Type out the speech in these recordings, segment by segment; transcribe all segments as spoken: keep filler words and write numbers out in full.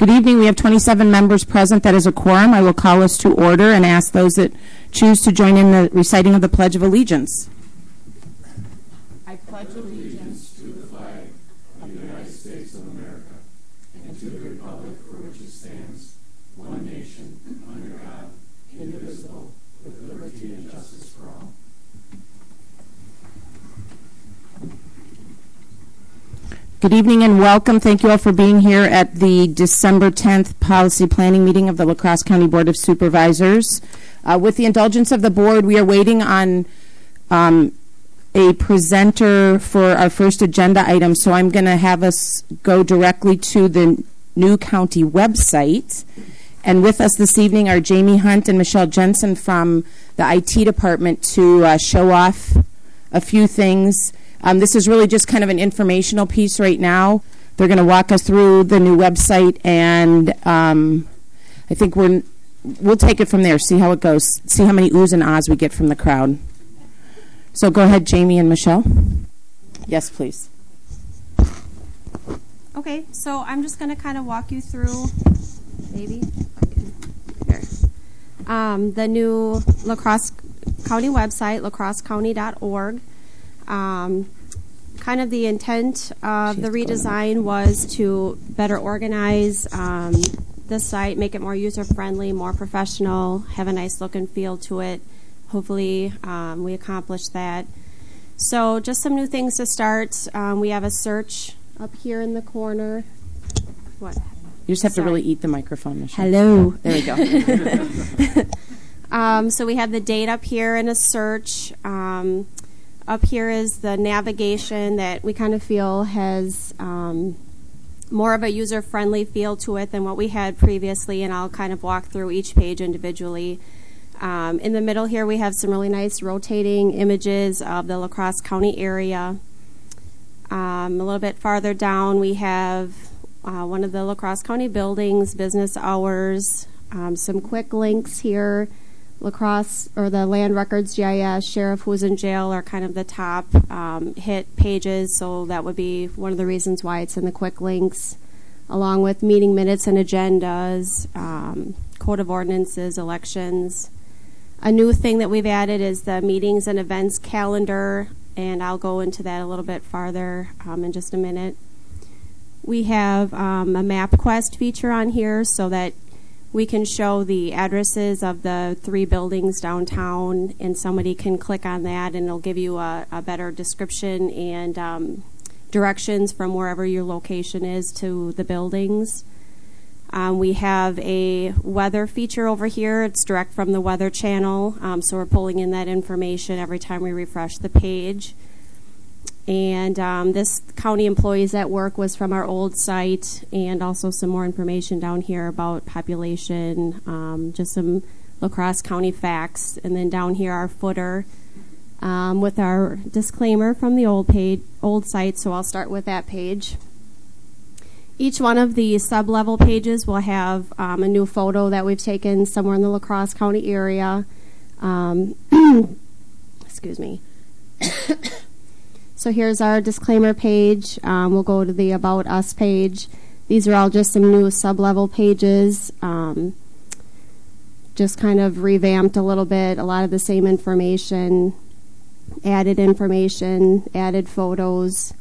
Good evening. We have twenty-seven members present. That is a quorum. I will call us to order and ask those that choose to join in the reciting of the Pledge of Allegiance. I pledge allegiance to the flag of the United States of America and to the republic for which it stands, one nation, under God, indivisible, with liberty and justice for all. Good evening and welcome. Thank you all for being here at the December tenth Policy Planning Meeting of the La Crosse County Board of Supervisors. Uh, with the indulgence of the board, we are waiting on um, a presenter for our first agenda item, so I'm going to have us go directly to the new county website. And with us this evening are Jamie Hunt and Michelle Jensen from the I T department to uh, show off a few things. Um, this is really just kind of an informational piece right now. They're going to walk us through the new website, and um, I think we're, we'll take it from there, see how it goes, see how many oohs and ahs we get from the crowd. So go ahead, Jamie and Michelle. Yes, please. Okay, so I'm just going to kind of walk you through, maybe, here, um, the new La Crosse County website, la crosse county dot org. Um, kind of the intent of the redesign was to better organize um, the site, make it more user-friendly, more professional, have a nice look and feel to it. Hopefully um, we accomplished that. So just some new things to start. Um, we have a search up here in the corner. What? You just have Sorry. to really eat the microphone, Michelle. Hello. There we go. um, so we have the date up here in a search. Um, Up here is the navigation that we kind of feel has um, more of a user-friendly feel to it than what we had previously, and I'll kind of walk through each page individually. Um, in the middle here we have some really nice rotating images of the La Crosse County area. Um, a little bit farther down we have uh, one of the La Crosse County buildings, business hours, um, some quick links here. La Crosse, or the Land Records G I S, Sheriff Who's in Jail are kind of the top um, hit pages, so that would be one of the reasons why it's in the quick links, along with meeting minutes and agendas, um, code of ordinances, elections. A new thing that we've added is the meetings and events calendar, and I'll go into that a little bit farther um, in just a minute. We have um, a MapQuest feature on here so that we can show the addresses of the three buildings downtown, and somebody can click on that and it'll give you a, a better description and um, directions from wherever your location is to the buildings. Um, we have a weather feature over here. It's direct from the Weather Channel, um, so we're pulling in that information every time we refresh the page. And um, this county employees at work was from our old site, and also some more information down here about population, um, just some La Crosse County facts. And then down here our footer um, with our disclaimer from the old page, old site, so I'll start with that page. Each one of the sub-level pages will have um, a new photo that we've taken somewhere in the La Crosse County area. Um, excuse me. So here's our disclaimer page. Um, we'll go to the About Us page. These are all just some new sub-level pages. Um, just kind of revamped a little bit. A lot of the same information, added information, added photos.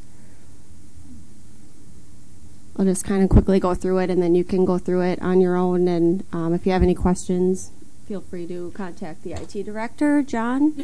I'll just kind of quickly go through it, and then you can go through it on your own. And um, if you have any questions, feel free to contact the I T director, John.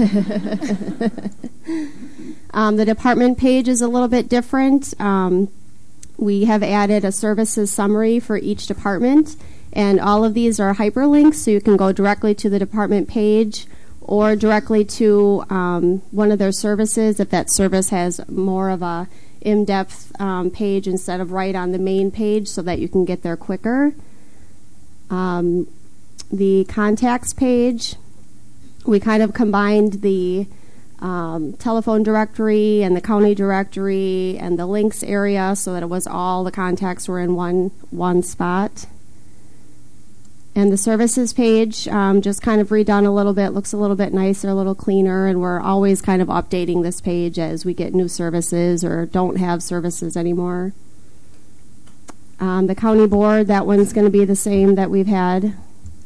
um, the department page is a little bit different. Um, we have added a services summary for each department, and all of these are hyperlinks, so you can go directly to the department page or directly to um, one of their services if that service has more of a in-depth um, page instead of right on the main page, so that you can get there quicker. Um, The contacts page, we kind of combined the um, telephone directory and the county directory and the links area so that it was all the contacts were in one one spot. And the services page, um, just kind of redone a little bit, looks a little bit nicer, a little cleaner, and we're always kind of updating this page as we get new services or don't have services anymore. Um, the county board, that one's going to be the same that we've had.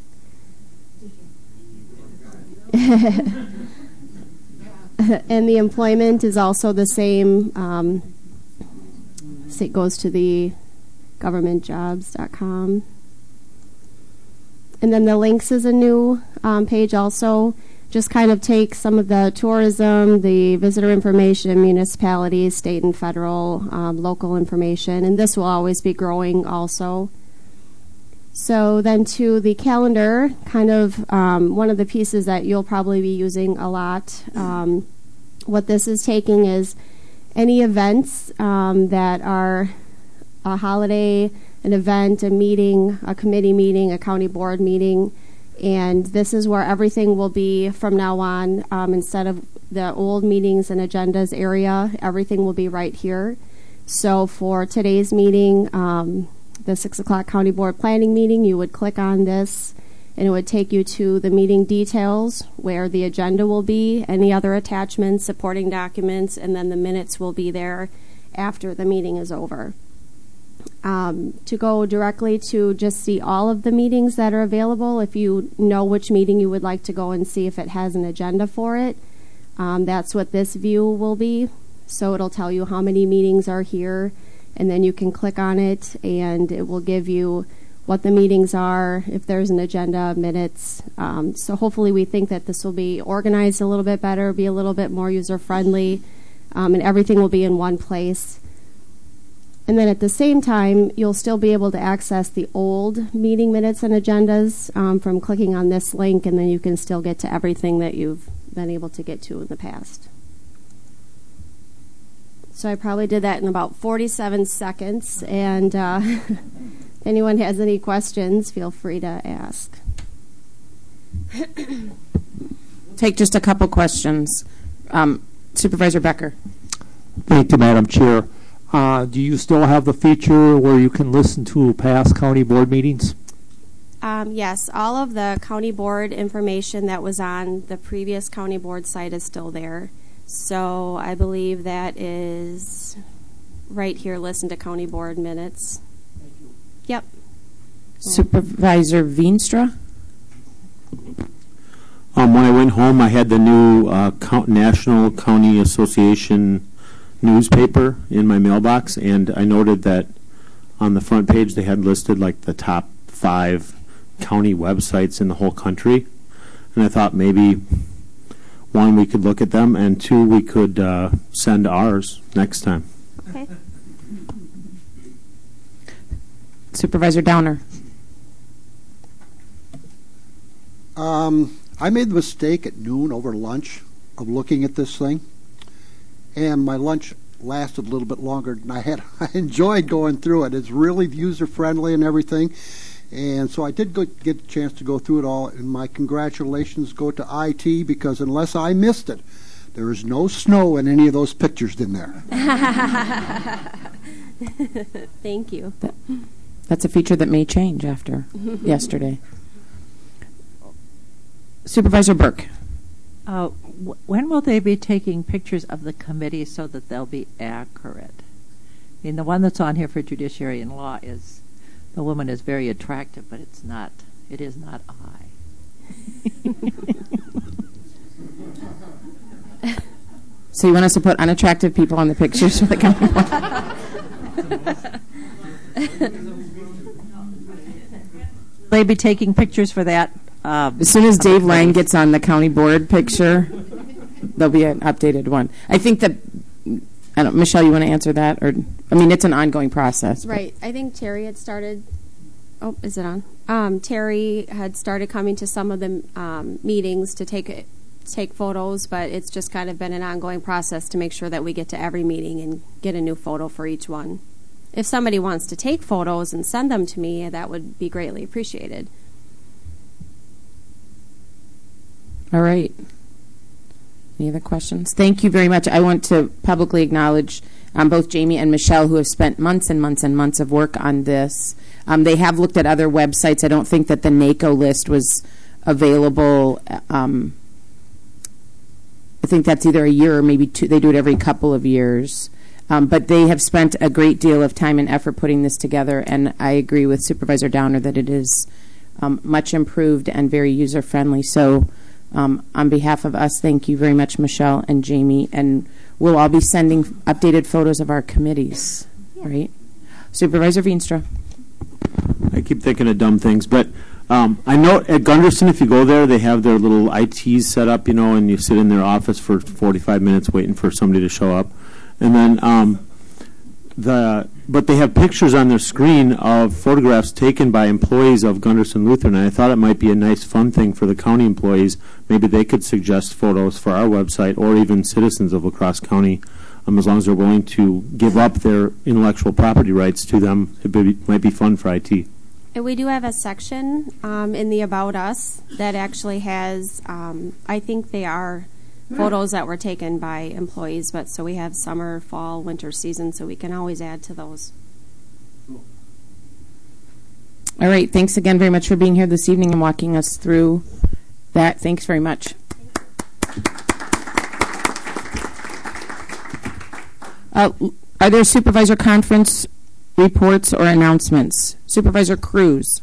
And the employment is also the same. Um, it goes to the government jobs dot com. And then the links is a new um, page also. Just kind of takes some of the tourism, the visitor information, municipalities, state and federal, um, local information, and this will always be growing also. So then to the calendar, kind of um, one of the pieces that you'll probably be using a lot. Um, what this is taking is any events um, that are a holiday, an event, a meeting, a committee meeting, a county board meeting, and this is where everything will be from now on. Um, instead of the old meetings and agendas area, everything will be right here. So for today's meeting, um, the six o'clock county board planning meeting, you would click on this and it would take you to the meeting details where the agenda will be, any other attachments, supporting documents, and then the minutes will be there after the meeting is over. Um, to go directly to just see all of the meetings that are available, if you know which meeting you would like to go and see if it has an agenda for it, um, that's what this view will be. So it'll tell you how many meetings are here, and then you can click on it and it will give you what the meetings are, if there's an agenda, minutes. Um, so hopefully we think that this will be organized a little bit better, be a little bit more user-friendly, um, and everything will be in one place. And then at the same time, you'll still be able to access the old meeting minutes and agendas um, from clicking on this link, and then you can still get to everything that you've been able to get to in the past. So I probably did that in about forty-seven seconds, and uh, if anyone has any questions, feel free to ask. Take just a couple questions. Um, Supervisor Becker. Thank you, Madam Chair. Uh, do you still have the feature where you can listen to past county board meetings? Um, yes, all of the county board information that was on the previous county board site is still there. So I believe that is right here, listen to county board minutes. Thank you. Yep. Supervisor Veenstra. Um, when I went home, I had the new uh, count, National County Association newspaper in my mailbox, and I noted that on the front page they had listed like the top five county websites in the whole country, and I thought maybe one, we could look at them, and two, we could uh, send ours next time. Okay. Supervisor Downer. Um, I made the mistake at noon over lunch of looking at this thing, and my lunch lasted a little bit longer than I had. I enjoyed going through it. It's really user-friendly and everything, and so I did go, get a chance to go through it all, and my congratulations go to I T, because unless I missed it, there is no snow in any of those pictures in there. Thank you. That, that's a feature that may change after yesterday. Supervisor Burke. Uh, w- when will they be taking pictures of the committee so that they'll be accurate? I mean, the one that's on here for Judiciary and Law is, the woman is very attractive, but it's not, it is not I. So you want us to put unattractive people on the pictures for the county board? Will they be taking pictures for that? Um, As soon as Dave Lang gets on the county board picture, there'll be an updated one. I think that, I don't, Michelle, you want to answer that? Or, I mean, it's an ongoing process. Right. I think Terry had started, oh, is it on? Um, Terry had started coming to some of the um, meetings to take take photos, but it's just kind of been an ongoing process to make sure that we get to every meeting and get a new photo for each one. If somebody wants to take photos and send them to me, that would be greatly appreciated. All right. Any other questions? Thank you very much. I want to publicly acknowledge um, both Jamie and Michelle, who have spent months and months and months of work on this. Um, they have looked at other websites. I don't think that the NACO list was available. Um, I think that's either a year or maybe two. They do it every couple of years. Um, but they have spent a great deal of time and effort putting this together, and I agree with Supervisor Downer that it is um, much improved and very user-friendly. So um, on behalf of us, thank you very much, Michelle and Jamie, and we'll all be sending updated photos of our committees, yeah. right? Supervisor Veenstra. I keep thinking of dumb things, but um, I know at Gunderson, if you go there, they have their little I Ts set up, you know, and you sit in their office for forty-five minutes waiting for somebody to show up. And then um, the, but they have pictures on their screen of photographs taken by employees of Gunderson Lutheran, and I thought it might be a nice, fun thing for the county employees. Maybe they could suggest photos for our website, or even citizens of La Crosse County, um, as long as they're willing to give up their intellectual property rights to them. It be, might be fun for I T. And we do have a section um, in the About Us that actually has, um, I think they are photos that were taken by employees, but so we have summer, fall, winter season, so we can always add to those. All right, thanks again very much for being here this evening and walking us through that. Thanks very much. Uh, are there supervisor conference reports or announcements? Supervisor Cruz.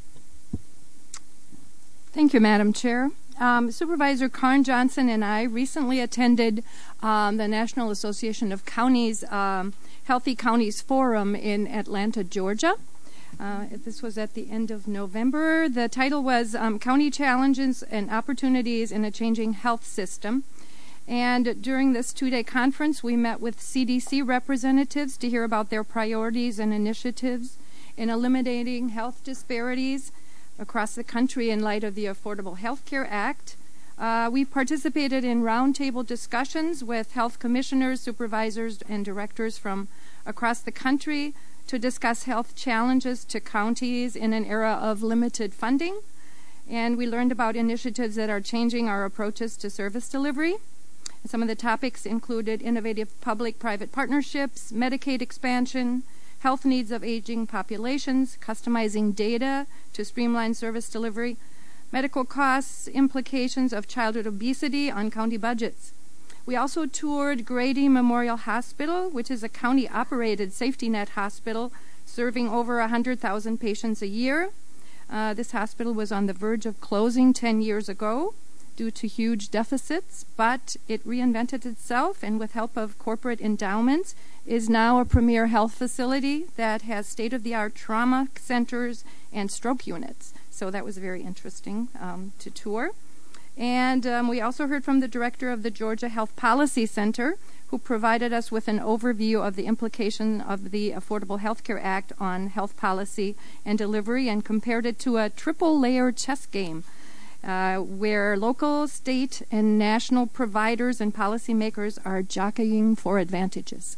Thank you, Madam Chair. Um, Supervisor Karen Johnson and I recently attended um, the National Association of Counties um, Healthy Counties Forum in Atlanta, Georgia. Uh, this was at the end of November. The title was um, County Challenges and Opportunities in a Changing Health System. And during this two-day conference, we met with C D C representatives to hear about their priorities and initiatives in eliminating health disparities across the country in light of the Affordable Health Care Act. Uh, we participated in roundtable discussions with health commissioners, supervisors, and directors from across the country to discuss health challenges to counties in an era of limited funding. And we learned about initiatives that are changing our approaches to service delivery. Some of the topics included innovative public-private partnerships, Medicaid expansion, health needs of aging populations, customizing data to streamline service delivery, medical costs, implications of childhood obesity on county budgets. We also toured Grady Memorial Hospital, which is a county-operated safety net hospital serving over one hundred thousand patients a year. Uh, this hospital was on the verge of closing ten years ago due to huge deficits, but it reinvented itself, and with help of corporate endowments, is now a premier health facility that has state-of-the-art trauma centers and stroke units. So that was very interesting um, to tour. And um, we also heard from the director of the Georgia Health Policy Center, who provided us with an overview of the implication of the Affordable Health Care Act on health policy and delivery, and compared it to a triple-layer chess game uh, where local, state, and national providers and policymakers are jockeying for advantages.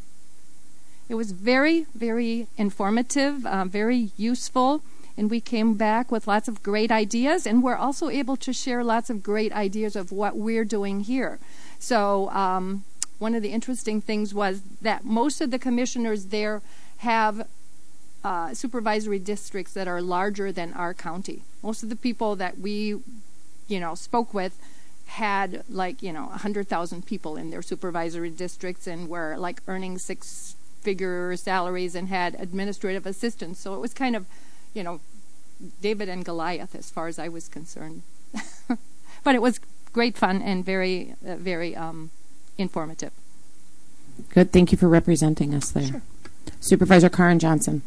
It was very, very informative, uh, very useful, and we came back with lots of great ideas, and we're also able to share lots of great ideas of what we're doing here. So um, one of the interesting things was that most of the commissioners there have uh, supervisory districts that are larger than our county. Most of the people that we, you know, spoke with had like, you know, one hundred thousand people in their supervisory districts and were like earning six figure salaries and had administrative assistants. So it was kind of, you know, David and Goliath as far as I was concerned. But it was great fun and very, uh, very um, informative. Good. Thank you for representing us there. Sure. Supervisor Karen Johnson.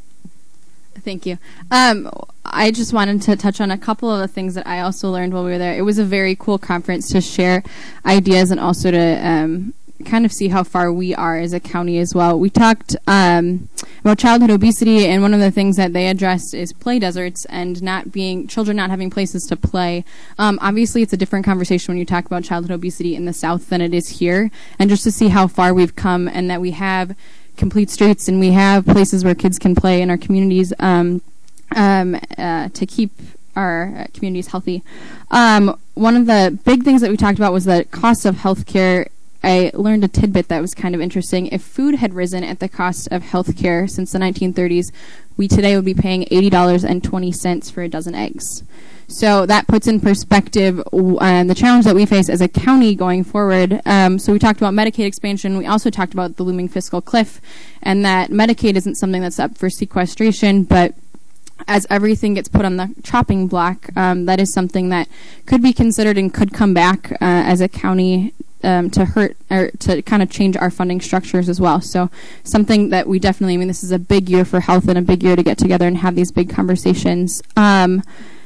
Thank you. Um, I just wanted to touch on a couple of the things that I also learned while we were there. It was a very cool conference to share ideas and also to um, kind of see how far we are as a county as well. We talked um, about childhood obesity, and one of the things that they addressed is play deserts and not being children not having places to play. Um, obviously, it's a different conversation when you talk about childhood obesity in the South than it is here, and just to see how far we've come and that we have complete streets and we have places where kids can play in our communities um, um, uh, to keep our uh, communities healthy. Um, one of the big things that we talked about was the cost of healthcare. I learned a tidbit that was kind of interesting. If food had risen at the cost of healthcare since the nineteen thirties, we today would be paying eighty dollars and twenty cents for a dozen eggs. So that puts in perspective uh, the challenge that we face as a county going forward. Um, so we talked about Medicaid expansion. We also talked about the looming fiscal cliff, and that Medicaid isn't something that's up for sequestration, but as everything gets put on the chopping block, um, that is something that could be considered and could come back uh, as a county um, to hurt or to kind of change our funding structures as well. So something that we definitely, I mean, this is a big year for health and a big year to get together and have these big conversations. Um,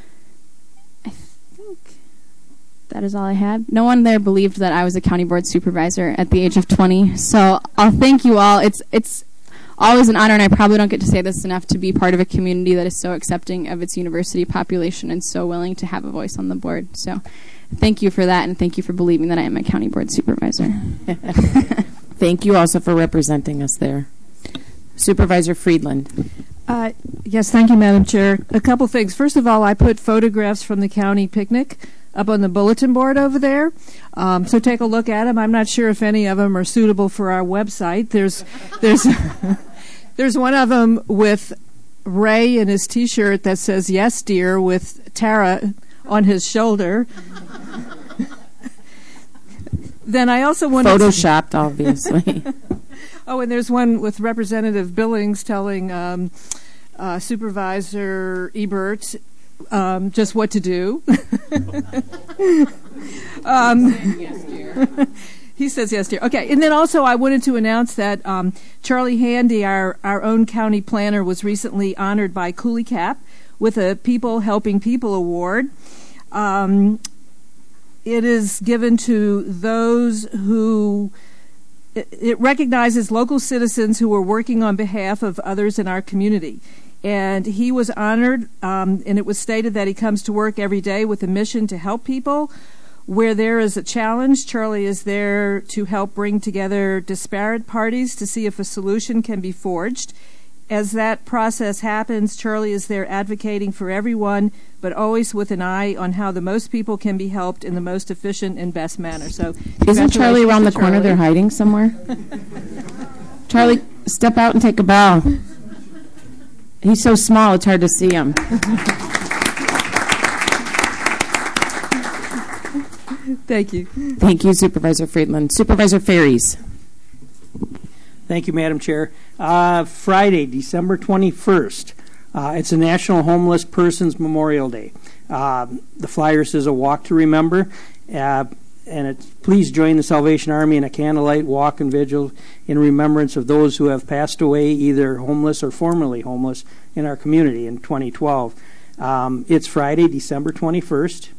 That is all I had. No one there believed that I was a county board supervisor at the age of twenty. So I'll thank you all. It's it's always an honor, and I probably don't get to say this enough, to be part of a community that is so accepting of its university population and so willing to have a voice on the board. So thank you for that, and thank you for believing that I am a county board supervisor. Thank you also for representing us there. Supervisor Friedland. Uh, yes, thank you, Madam Chair. A couple things. First of all, I put photographs from the county picnic up on the bulletin board over there. Um, so take a look at them. I'm not sure if any of them are suitable for our website. There's there's there's one of them with Ray in his T-shirt that says "Yes, dear" with Tara on his shoulder. Then I also wanted photoshopped, obviously. Oh, and there's one with Representative Billings telling um, uh, Supervisor Ebert Um, just what to do. um, yes, dear. He says yes, dear. Okay, and then also I wanted to announce that um, Charlie Handy, our, our own county planner, was recently honored by Cooley Cap with a People Helping People Award. Um, it is given to those who... It, it recognizes local citizens who are working on behalf of others in our community. And he was honored, um, and it was stated that he comes to work every day with a mission to help people. Where there is a challenge, Charlie is there to help bring together disparate parties to see if a solution can be forged. As that process happens, Charlie is there advocating for everyone, but always with an eye on how the most people can be helped in the most efficient and best manner. So, isn't Charlie around the corner? They're hiding somewhere. Charlie, step out and take a bow. He's so small, it's hard to see him. Thank you. Thank you, Supervisor Friedland. Supervisor Ferries. Thank you, Madam Chair. Uh, Friday, December twenty-first, uh, it's a National Homeless Persons Memorial Day. Uh, the flyer says a walk to remember, uh, and it's, please join the Salvation Army in a candlelight walk and vigil in remembrance of those who have passed away, either homeless or formerly homeless, in our community in twenty twelve. Um, it's Friday, December twenty-first.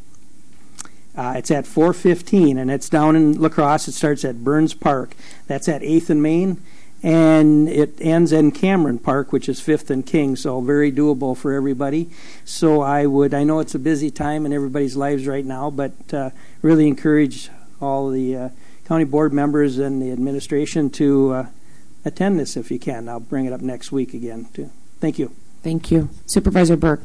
Uh, it's at four fifteen, and it's down in La Crosse. It starts at Burns Park. That's at eighth and Main, and it ends in Cameron Park, which is fifth and King, so very doable for everybody. So I would, I know it's a busy time in everybody's lives right now, but uh, really encourage all the uh, county board members and the administration to uh, attend this if you can. I'll bring it up next week again, too. Thank you. Thank you. Supervisor Burke.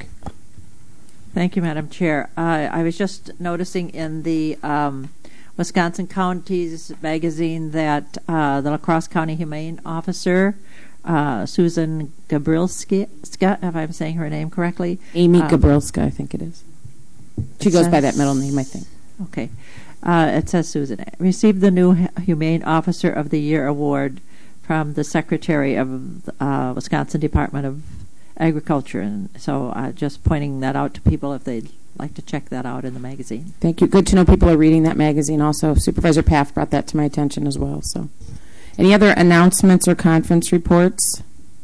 Thank you, Madam Chair. Uh, I was just noticing in the um, Wisconsin Counties magazine that uh, the La Crosse County Humane Officer, uh, Susan Gabrielska, if I'm saying her name correctly. Amy um, Gabrielska, I think it is. She goes says, by that middle name, I think. Okay. Uh, it says Susan received the new Humane Officer of the Year award from the Secretary of the uh, Wisconsin Department of Agriculture, and so uh, just pointing that out to people if they'd like to check that out in the magazine. Thank you. Good to know people are reading that magazine also. Supervisor Paff brought that to my attention as well. So, any other announcements or conference reports?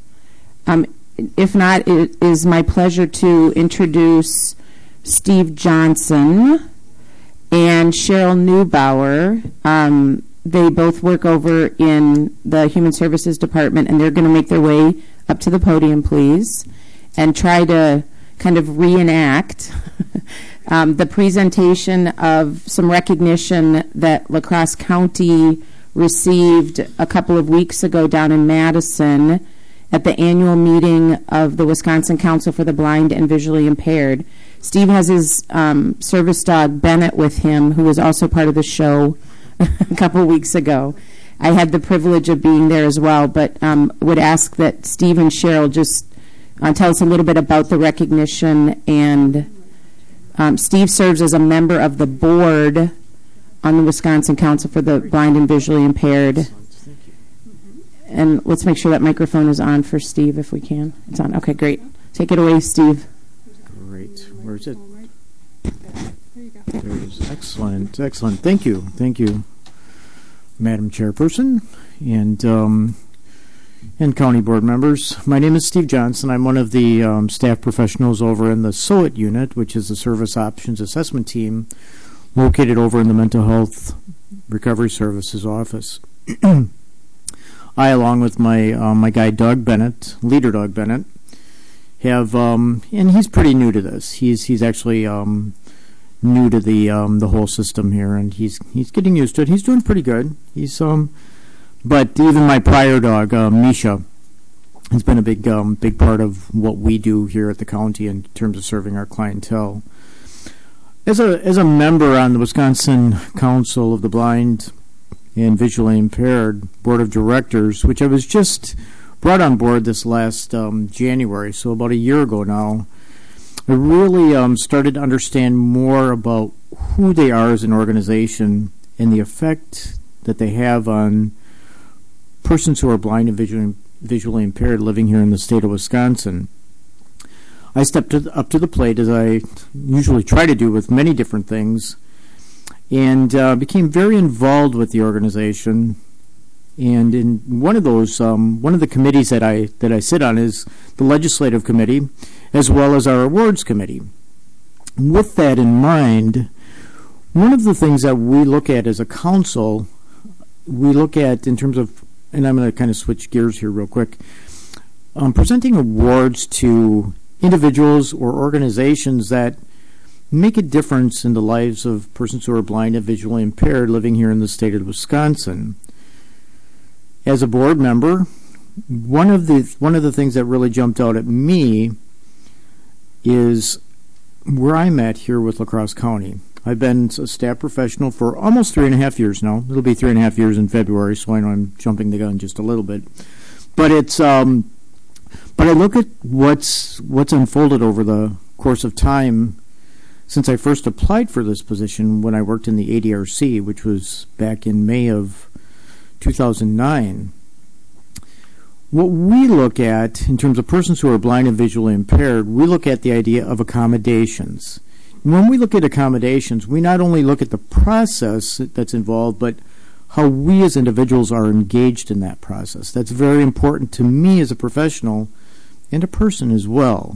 Um, if not, it is my pleasure to introduce Steve Johnson and Cheryl Neubauer. Um, they both work over in the Human Services Department, and they're going to make their way up to the podium, please, and try to kind of reenact um, the presentation of some recognition that La Crosse County received a couple of weeks ago down in Madison at the annual meeting of the Wisconsin Council for the Blind and Visually Impaired. Steve has his um, service dog, Bennett, with him, who was also part of the show a couple of weeks ago. I had the privilege of being there as well, but um, would ask that Steve and Cheryl just uh, tell us a little bit about the recognition. And um, Steve serves as a member of the board on the Wisconsin Council for the Blind and Visually Impaired. And let's make sure that microphone is on for Steve if we can. It's on. Okay, great. Take it away, Steve. Great. Where is it? There it is. Excellent. Excellent. Thank you. Thank you, Madam Chairperson and um, and county board members. My name is Steve Johnson. I'm one of the um, staff professionals over in the S O A T unit, which is the Service Options Assessment Team, located over in the Mental Health Recovery Services office. I, along with my uh, my guy Doug Bennett, leader Doug Bennett, have um, and he's pretty new to this. He's he's actually um, new to the um, the whole system here, and he's he's getting used to it. He's doing pretty good. He's um, but even my prior dog, uh, Misha, has been a big um, big part of what we do here at the county in terms of serving our clientele. As a as a member on the Wisconsin Council of the Blind and Visually Impaired Board of Directors, which I was just brought on board this last um, January, so about a year ago now, I really um, started to understand more about who they are as an organization and the effect that they have on persons who are blind and visually, visually impaired living here in the state of Wisconsin. I stepped to the, up to the plate, as I usually try to do with many different things, and uh, became very involved with the organization. And in one of those, um, one of the committees that I that I sit on is the legislative committee, as well as our awards committee. With that in mind, one of the things that we look at as a council, we look at in terms of, and I'm going to kind of switch gears here real quick, um, presenting awards to individuals or organizations that make a difference in the lives of persons who are blind and visually impaired living here in the state of Wisconsin. As a board member, one of the one of the things that really jumped out at me is where I'm at here with La Crosse County. I've been a staff professional for almost three and a half years now. It'll be three and a half years in February, so I know I'm jumping the gun just a little bit. But it's um, but I look at what's what's unfolded over the course of time since I first applied for this position when I worked in the A D R C, which was back in May of two thousand nine. What we look at in terms of persons who are blind and visually impaired, we look at the idea of accommodations. When we look at accommodations, we not only look at the process that's involved, but how we as individuals are engaged in that process. That's very important to me as a professional and a person as well.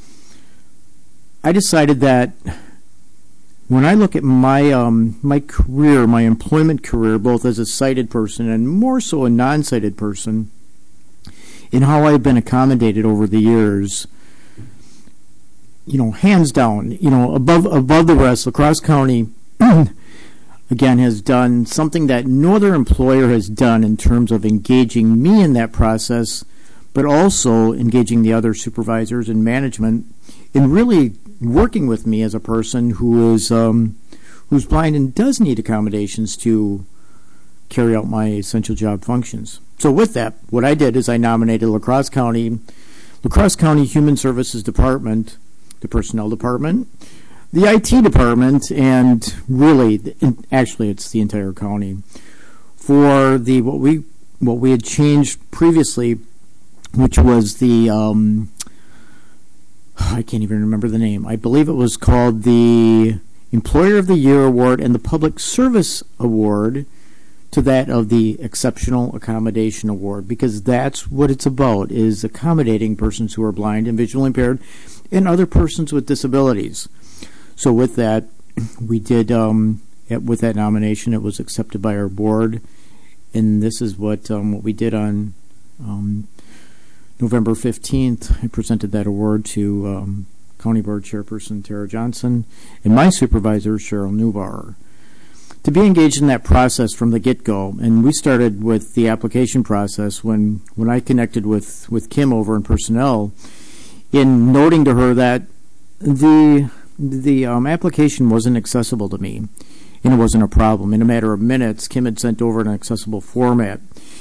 I decided that when I look at my um, my career, my employment career, both as a sighted person and more so a non-sighted person, in how I've been accommodated over the years, you know, hands down, you know, above above the rest, La Crosse County, again, has done something that no other employer has done in terms of engaging me in that process, but also engaging the other supervisors and management in really working with me as a person who is um, who's blind and does need accommodations to carry out my essential job functions. So with that, what I did is I nominated La Crosse County, La Crosse County Human Services Department, the Personnel Department, the I T Department, and really, actually, it's the entire county, for the what we what we had changed previously, which was the um, I can't even remember the name. I believe it was called the Employer of the Year Award and the Public Service Award to that of the Exceptional Accommodation Award, because that's what it's about, is accommodating persons who are blind and visually impaired and other persons with disabilities. So with that, we did, um, with that nomination, it was accepted by our board, and this is what, um, what we did on um, November fifteenth. I presented that award to um, County Board Chairperson Tara Johnson and my supervisor, Cheryl Newbauer. To be engaged in that process from the get-go, and we started with the application process when, when I connected with, with Kim over in personnel, in noting to her that the the um, application wasn't accessible to me, and it wasn't a problem. In a matter of minutes, Kim had sent over an accessible format.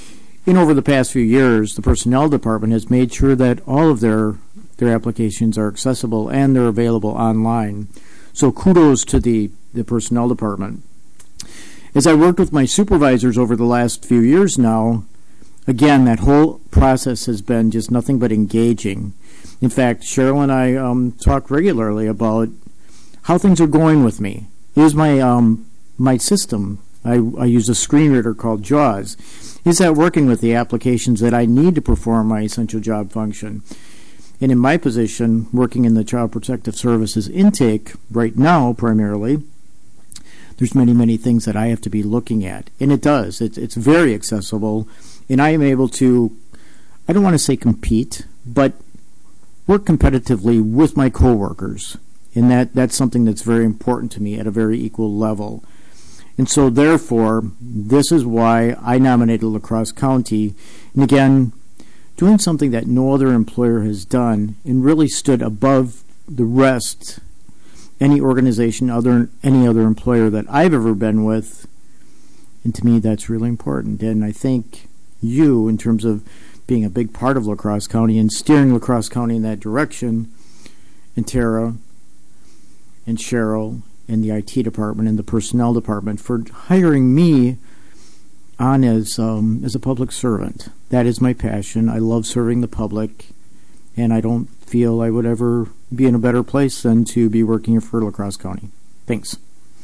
And over the past few years, the Personnel Department has made sure that all of their their applications are accessible and they're available online. So kudos to the, the Personnel Department. As I worked with my supervisors over the last few years now, again, that whole process has been just nothing but engaging. In fact, Cheryl and I um, talk regularly about how things are going with me. Here's my um, my system. I, I use a screen reader called JAWS. Is that working with the applications that I need to perform my essential job function? And in my position, working in the Child Protective Services intake right now primarily, there's many, many things that I have to be looking at. And it does. It's, it's very accessible. And I am able to, I don't want to say compete, but work competitively with my coworkers. And that, that's something that's very important to me at a very equal level. And so, therefore, this is why I nominated La Crosse County. And again, doing something that no other employer has done and really stood above the rest, any organization, other any other employer that I've ever been with. And to me, that's really important. And I think you, in terms of being a big part of La Crosse County and steering La Crosse County in that direction, and Tara and Cheryl and the I T department and the personnel department for hiring me on as um, as a public servant. That is my passion. I love serving the public, and I don't feel I would ever be in a better place than to be working for La Crosse County. Thanks.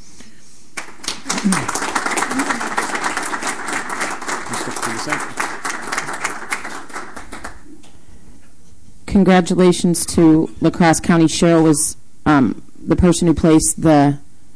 Congratulations to La Crosse County. Cheryl was um, the person who placed the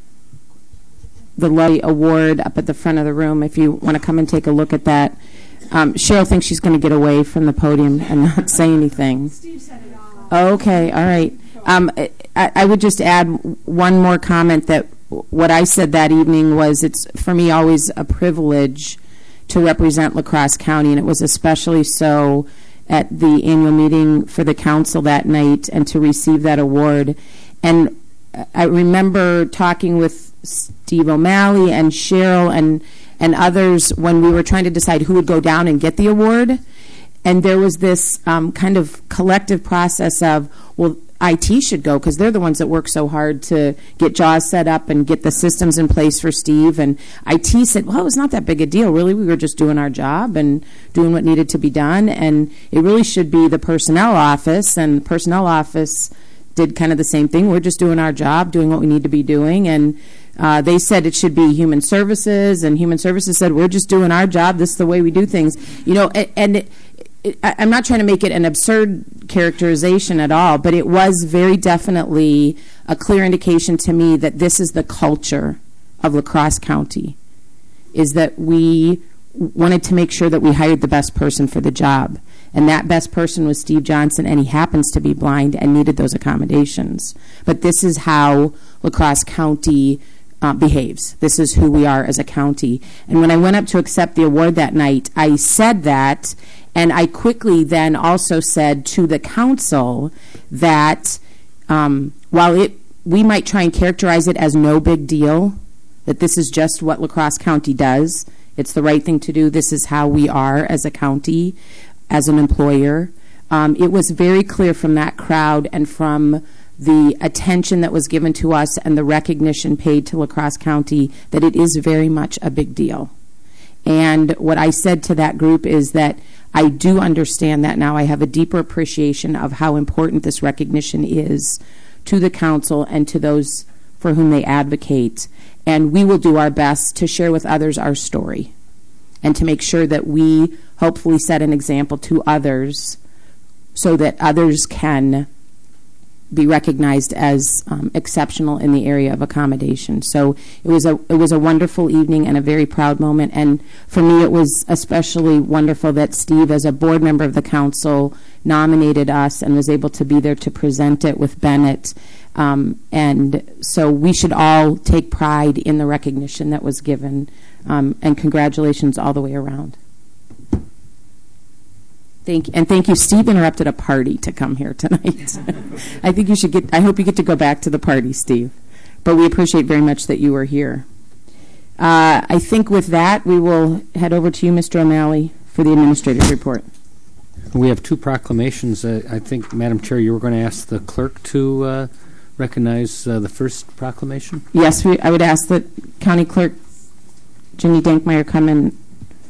the Levy Award up at the front of the room. If you want to come and take a look at that. Um, Cheryl thinks she's going to get away from the podium and not say anything. Steve said it all. Okay, all right. Um, I, I would just add one more comment that what I said that evening was it's, for me, always a privilege to represent La Crosse County, and it was especially so at the annual meeting for the council that night and to receive that award. And I remember talking with Steve O'Malley and Cheryl and and others when we were trying to decide who would go down and get the award. And there was this um, kind of collective process of, well, I T should go because they're the ones that work so hard to get JAWS set up and get the systems in place for Steve. And I T said, well, it was not that big a deal, really. We were just doing our job and doing what needed to be done. And it really should be the personnel office. And the personnel office did kind of the same thing. We're just doing our job, doing what we need to be doing. And uh, they said it should be Human Services. And Human Services said, we're just doing our job. This is the way we do things. You know, and... and it, I'm not trying to make it an absurd characterization at all, but it was very definitely a clear indication to me that this is the culture of La Crosse County, is that we wanted to make sure that we hired the best person for the job. And that best person was Steve Johnson, and he happens to be blind and needed those accommodations. But this is how La Crosse County uh, behaves. This is who we are as a county. And when I went up to accept the award that night, I said that. And I quickly then also said to the council that um, while it we might try and characterize it as no big deal, that this is just what La Crosse County does. It's the right thing to do. This is how we are as a county, as an employer. Um, it was very clear from that crowd and from the attention that was given to us and the recognition paid to La Crosse County that it is very much a big deal. And what I said to that group is that I do understand that now. I have a deeper appreciation of how important this recognition is to the council and to those for whom they advocate. And we will do our best to share with others our story and to make sure that we hopefully set an example to others so that others can be recognized as um, exceptional in the area of accommodation. So it was a it was a wonderful evening and a very proud moment. And for me, it was especially wonderful that Steve, as a board member of the council, nominated us and was able to be there to present it with Bennett. Um, and so we should all take pride in the recognition that was given. Um, and congratulations all the way around. Thank you. And thank you. Steve interrupted a party to come here tonight. I think you should get, I hope you get to go back to the party, Steve. But we appreciate very much that you were here. Uh, I think with that, we will head over to you, Mister O'Malley, for the administrative report. We have two proclamations. Uh, I think, Madam Chair, you were going to ask the clerk to uh, recognize uh, the first proclamation? Yes, we, I would ask that County Clerk Jenny Dankmeyer come and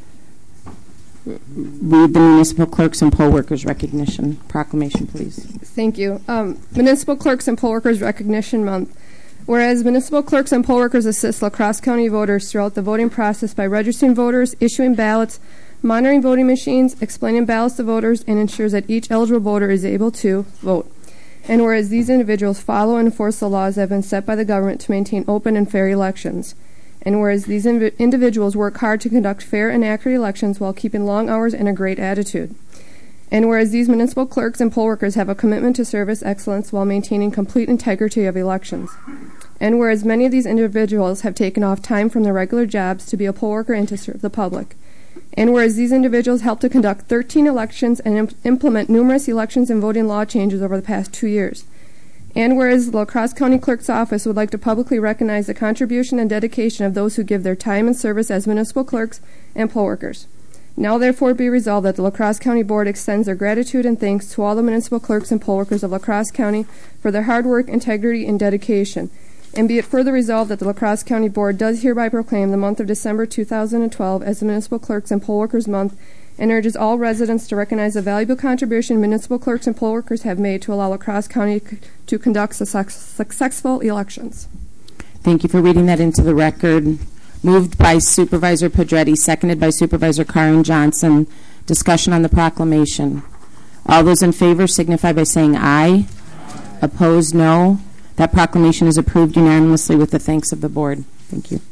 read the Municipal Clerks and Poll Workers Recognition Proclamation, please. Thank you. Um, Municipal Clerks and Poll Workers Recognition Month. Whereas municipal clerks and poll workers assist La Crosse County voters throughout the voting process by registering voters, issuing ballots, monitoring voting machines, explaining ballots to voters, and ensures that each eligible voter is able to vote. And whereas these individuals follow and enforce the laws that have been set by the government to maintain open and fair elections. And whereas these inv- individuals work hard to conduct fair and accurate elections while keeping long hours and a great attitude. And whereas these municipal clerks and poll workers have a commitment to service excellence while maintaining complete integrity of elections. And whereas many of these individuals have taken off time from their regular jobs to be a poll worker and to serve the public. And whereas these individuals helped to conduct thirteen elections and imp- implement numerous elections and voting law changes over the past two years. And whereas the La Crosse County Clerk's Office would like to publicly recognize the contribution and dedication of those who give their time and service as municipal clerks and poll workers. Now therefore be resolved that the La Crosse County Board extends their gratitude and thanks to all the municipal clerks and poll workers of La Crosse County for their hard work, integrity, and dedication. And be it further resolved that the La Crosse County Board does hereby proclaim the month of December two thousand twelve as the Municipal Clerks and Poll Workers Month and urges all residents to recognize the valuable contribution municipal clerks and poll workers have made to allow La Crosse County c- to conduct su- successful elections. Thank you for reading that into the record. Moved by Supervisor Pedretti, seconded by Supervisor Karen Johnson. Discussion on the proclamation. All those in favor signify by saying aye. Aye. Opposed, no. That proclamation is approved unanimously with the thanks of the board. Thank you.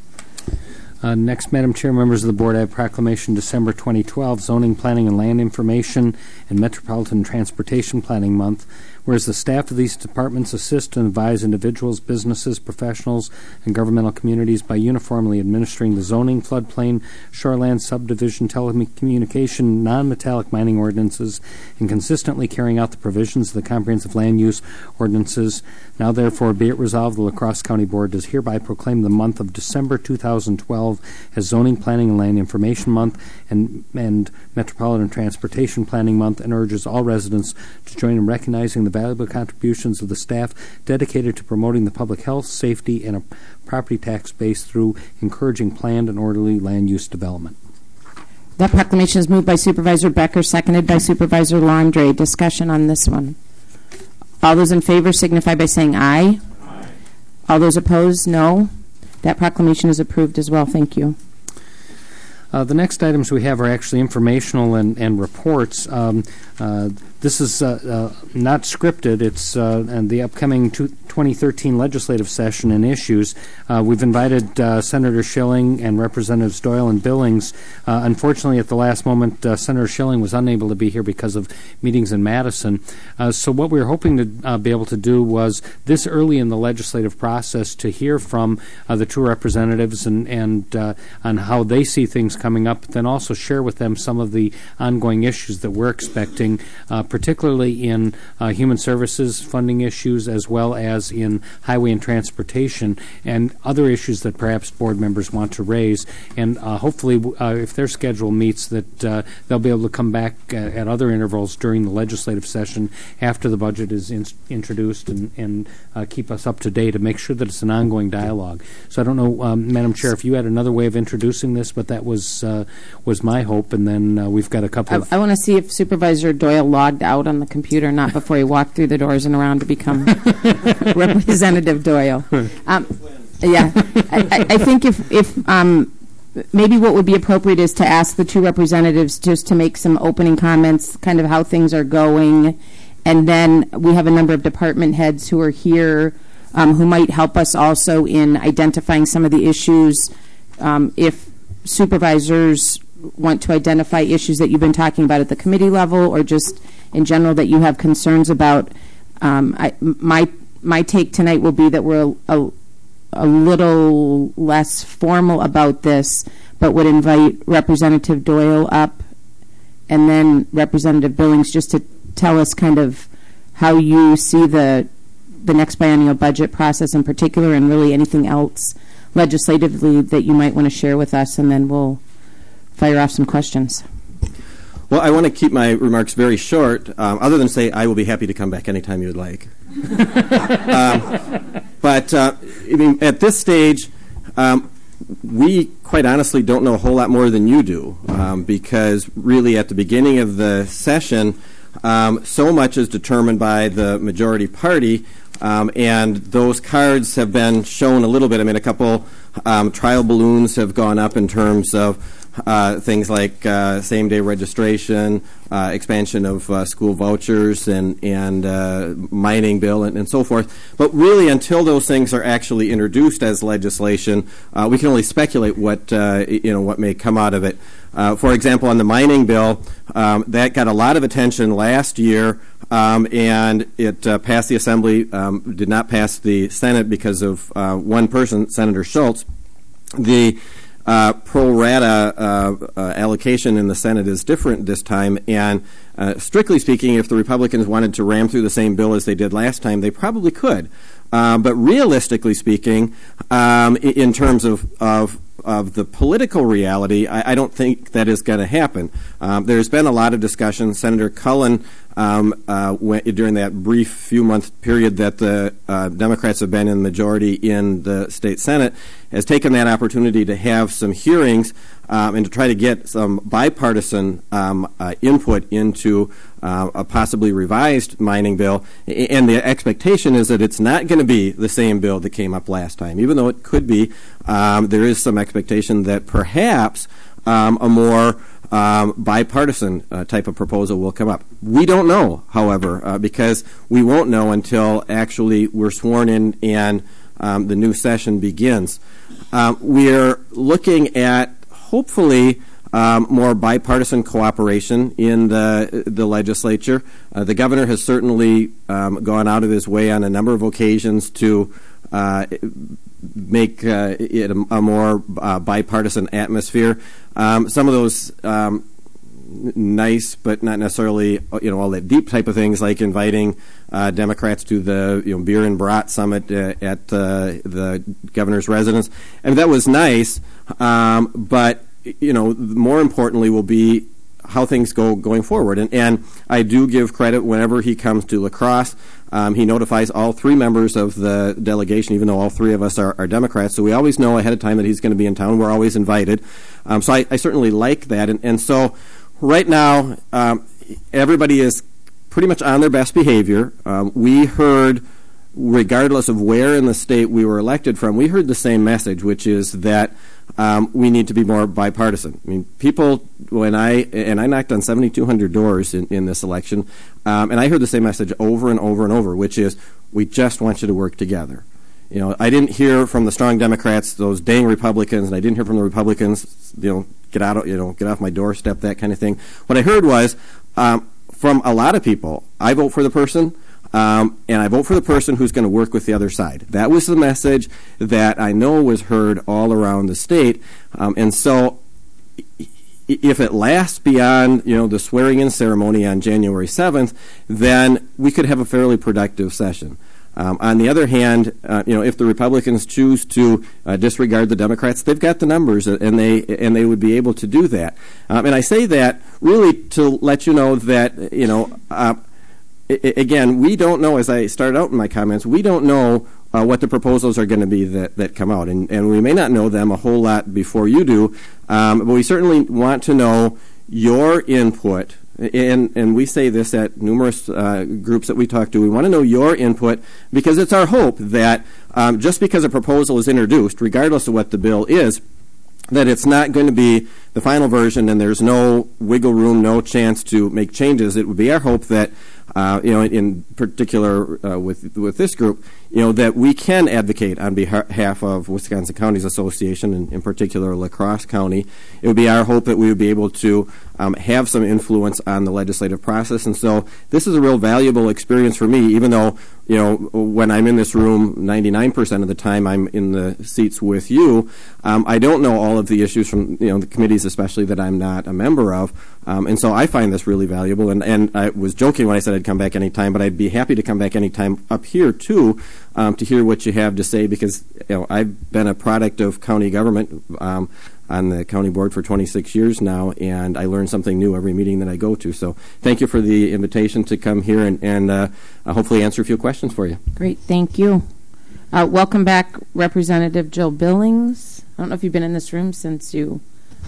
Uh, next, Madam Chair, members of the board, I have proclamation December twenty twelve, Zoning, Planning, and Land Information and Metropolitan Transportation Planning Month. Whereas the staff of these departments assist and advise individuals, businesses, professionals, and governmental communities by uniformly administering the zoning, floodplain, shoreland, subdivision, telecommunication, non-metallic mining ordinances, and consistently carrying out the provisions of the comprehensive land use ordinances. Now, therefore, be it resolved, the La Crosse County Board does hereby proclaim the month of December two thousand twelve as Zoning, Planning, and Land Information Month and, and Metropolitan Transportation Planning Month, and urges all residents to join in recognizing the valuable contributions of the staff dedicated to promoting the public health, safety, and a property tax base through encouraging planned and orderly land use development. That proclamation is moved by Supervisor Becker, seconded by Supervisor Landry. Discussion on this one. All those in favor signify by saying aye. Aye. All those opposed, no. That proclamation is approved as well. Thank you. Uh, the next items we have are actually informational and, and reports. Um, uh, this is uh, uh, not scripted. It's uh, and the upcoming two, twenty thirteen legislative session and issues. Uh, we've invited uh, Senator Schilling and Representatives Doyle and Billings. Uh, unfortunately, at the last moment, uh, Senator Schilling was unable to be here because of meetings in Madison. Uh, so what we were hoping to uh, be able to do was this early in the legislative process to hear from uh, the two representatives and, and uh, on how they see things coming up, but then also share with them some of the ongoing issues that we're expecting, uh, particularly in uh, human services funding issues as well as in highway and transportation and other issues that perhaps board members want to raise. And uh, hopefully, uh, if their schedule meets, that uh, they'll be able to come back uh, at other intervals during the legislative session after the budget is in- introduced and, and uh, keep us up to date and make sure that it's an ongoing dialogue. So I don't know, um, Madam Chair, if you had another way of introducing this, but that was uh, was my hope. And then uh, we've got a couple I, of... I want to see if Supervisor Doyle logged out on the computer, not before he walked through the doors and around to become Representative Doyle. Um, yeah, I, I, I think if, if um, maybe what would be appropriate is to ask the two representatives just to make some opening comments, kind of how things are going, and then we have a number of department heads who are here um, who might help us also in identifying some of the issues. Um, if supervisors want to identify issues that you've been talking about at the committee level or just in general that you have concerns about, um, I, my my take tonight will be that we're a, a, a little less formal about this, but would invite Representative Doyle up and then Representative Billings just to tell us kind of how you see the the next biennial budget process in particular, and really anything else legislatively that you might want to share with us, and then we'll fire off some questions. Well, I want to keep my remarks very short, um, other than say I will be happy to come back anytime you would like. um, but uh, I mean, at this stage, um, we quite honestly don't know a whole lot more than you do, um, because really at the beginning of the session, um, so much is determined by the majority party, um, and those cards have been shown a little bit. I mean, a couple um, trial balloons have gone up in terms of Uh, things like uh, same-day registration, uh, expansion of uh, school vouchers, and and uh, mining bill, and, and so forth. But really, until those things are actually introduced as legislation, uh, we can only speculate what uh, you know what may come out of it. Uh, for example, on the mining bill, um, that got a lot of attention last year, um, and it uh, passed the Assembly, um, did not pass the Senate because of uh, one person, Senator Schultz. The Uh, pro rata uh, uh, allocation in the Senate is different this time, and uh, strictly speaking, if the Republicans wanted to ram through the same bill as they did last time, they probably could. Uh, but realistically speaking, um, in, in terms of, of of the political reality, I, I don't think that is going to happen. Um, there's been a lot of discussion. Senator Cullen, um, uh, went, during that brief few-month period that the uh, Democrats have been in majority in the state Senate, has taken that opportunity to have some hearings um, and to try to get some bipartisan um, uh, input into uh, a possibly revised mining bill. And the expectation is that it's not going to be the same bill that came up last time. Even though it could be, um, there is some expectation that perhaps um, a more um, bipartisan uh, type of proposal will come up. We don't know, however, uh, because we won't know until actually we're sworn in and um, the new session begins. Um, we're looking at, hopefully, Um, more bipartisan cooperation in the the legislature. Uh, the governor has certainly um, gone out of his way on a number of occasions to uh, make uh, it a, a more uh, bipartisan atmosphere. Um, some of those um, nice, but not necessarily you know all that deep type of things, like inviting uh, Democrats to the you know beer and brat summit uh, at uh, the governor's residence. I mean, that was nice, um, but you know, more importantly will be how things go going forward. And, and I do give credit whenever he comes to La Crosse. Um, he notifies all three members of the delegation, even though all three of us are, are Democrats. So we always know ahead of time that he's going to be in town. We're always invited. Um, so I, I certainly like that. And, and so right now, um, everybody is pretty much on their best behavior. Um, we heard, regardless of where in the state we were elected from, we heard the same message, which is that Um, we need to be more bipartisan. I mean, people, when I, and I knocked on seventy-two hundred doors in, in this election, um, and I heard the same message over and over and over, which is, we just want you to work together. You know, I didn't hear from the strong Democrats, those dang Republicans, and I didn't hear from the Republicans, you know, get out, of, you know, get off my doorstep, that kind of thing. What I heard was, um, from a lot of people, I vote for the person, Um, and I vote for the person who's going to work with the other side. That was the message that I know was heard all around the state. Um, and so if it lasts beyond, you know, the swearing-in ceremony on January seventh, then we could have a fairly productive session. Um, on the other hand, uh, you know, if the Republicans choose to uh, disregard the Democrats, they've got the numbers, and they and they would be able to do that. Um, and I say that really to let you know that, you know, uh, again, we don't know, as I started out in my comments, we don't know uh, what the proposals are going to be that, that come out. And, and we may not know them a whole lot before you do, um, but we certainly want to know your input. And, and we say this at numerous uh, groups that we talk to. We want to know your input because it's our hope that um, just because a proposal is introduced, regardless of what the bill is, that it's not going to be the final version and there's no wiggle room, no chance to make changes. It would be our hope that Uh, you know, in particular uh, with with this group, you know, that we can advocate on behalf of Wisconsin Counties Association, and in particular La Crosse County. It would be our hope that we would be able to um, have some influence on the legislative process. And so this is a real valuable experience for me, even though, you know, when I'm in this room, ninety-nine percent of the time I'm in the seats with you. Um, I don't know all of the issues from, you know, the committees, especially that I'm not a member of. Um, and so I find this really valuable. And, and I was joking when I said I'd come back anytime, but I'd be happy to come back anytime up here, too, um, to hear what you have to say, because, you know, I've been a product of county government um, on the county board for twenty-six years now, and I learn something new every meeting that I go to. So thank you for the invitation to come here and, and uh, uh, hopefully answer a few questions for you. Great, thank you. Uh, welcome back, Representative Jill Billings. I don't know if you've been in this room since you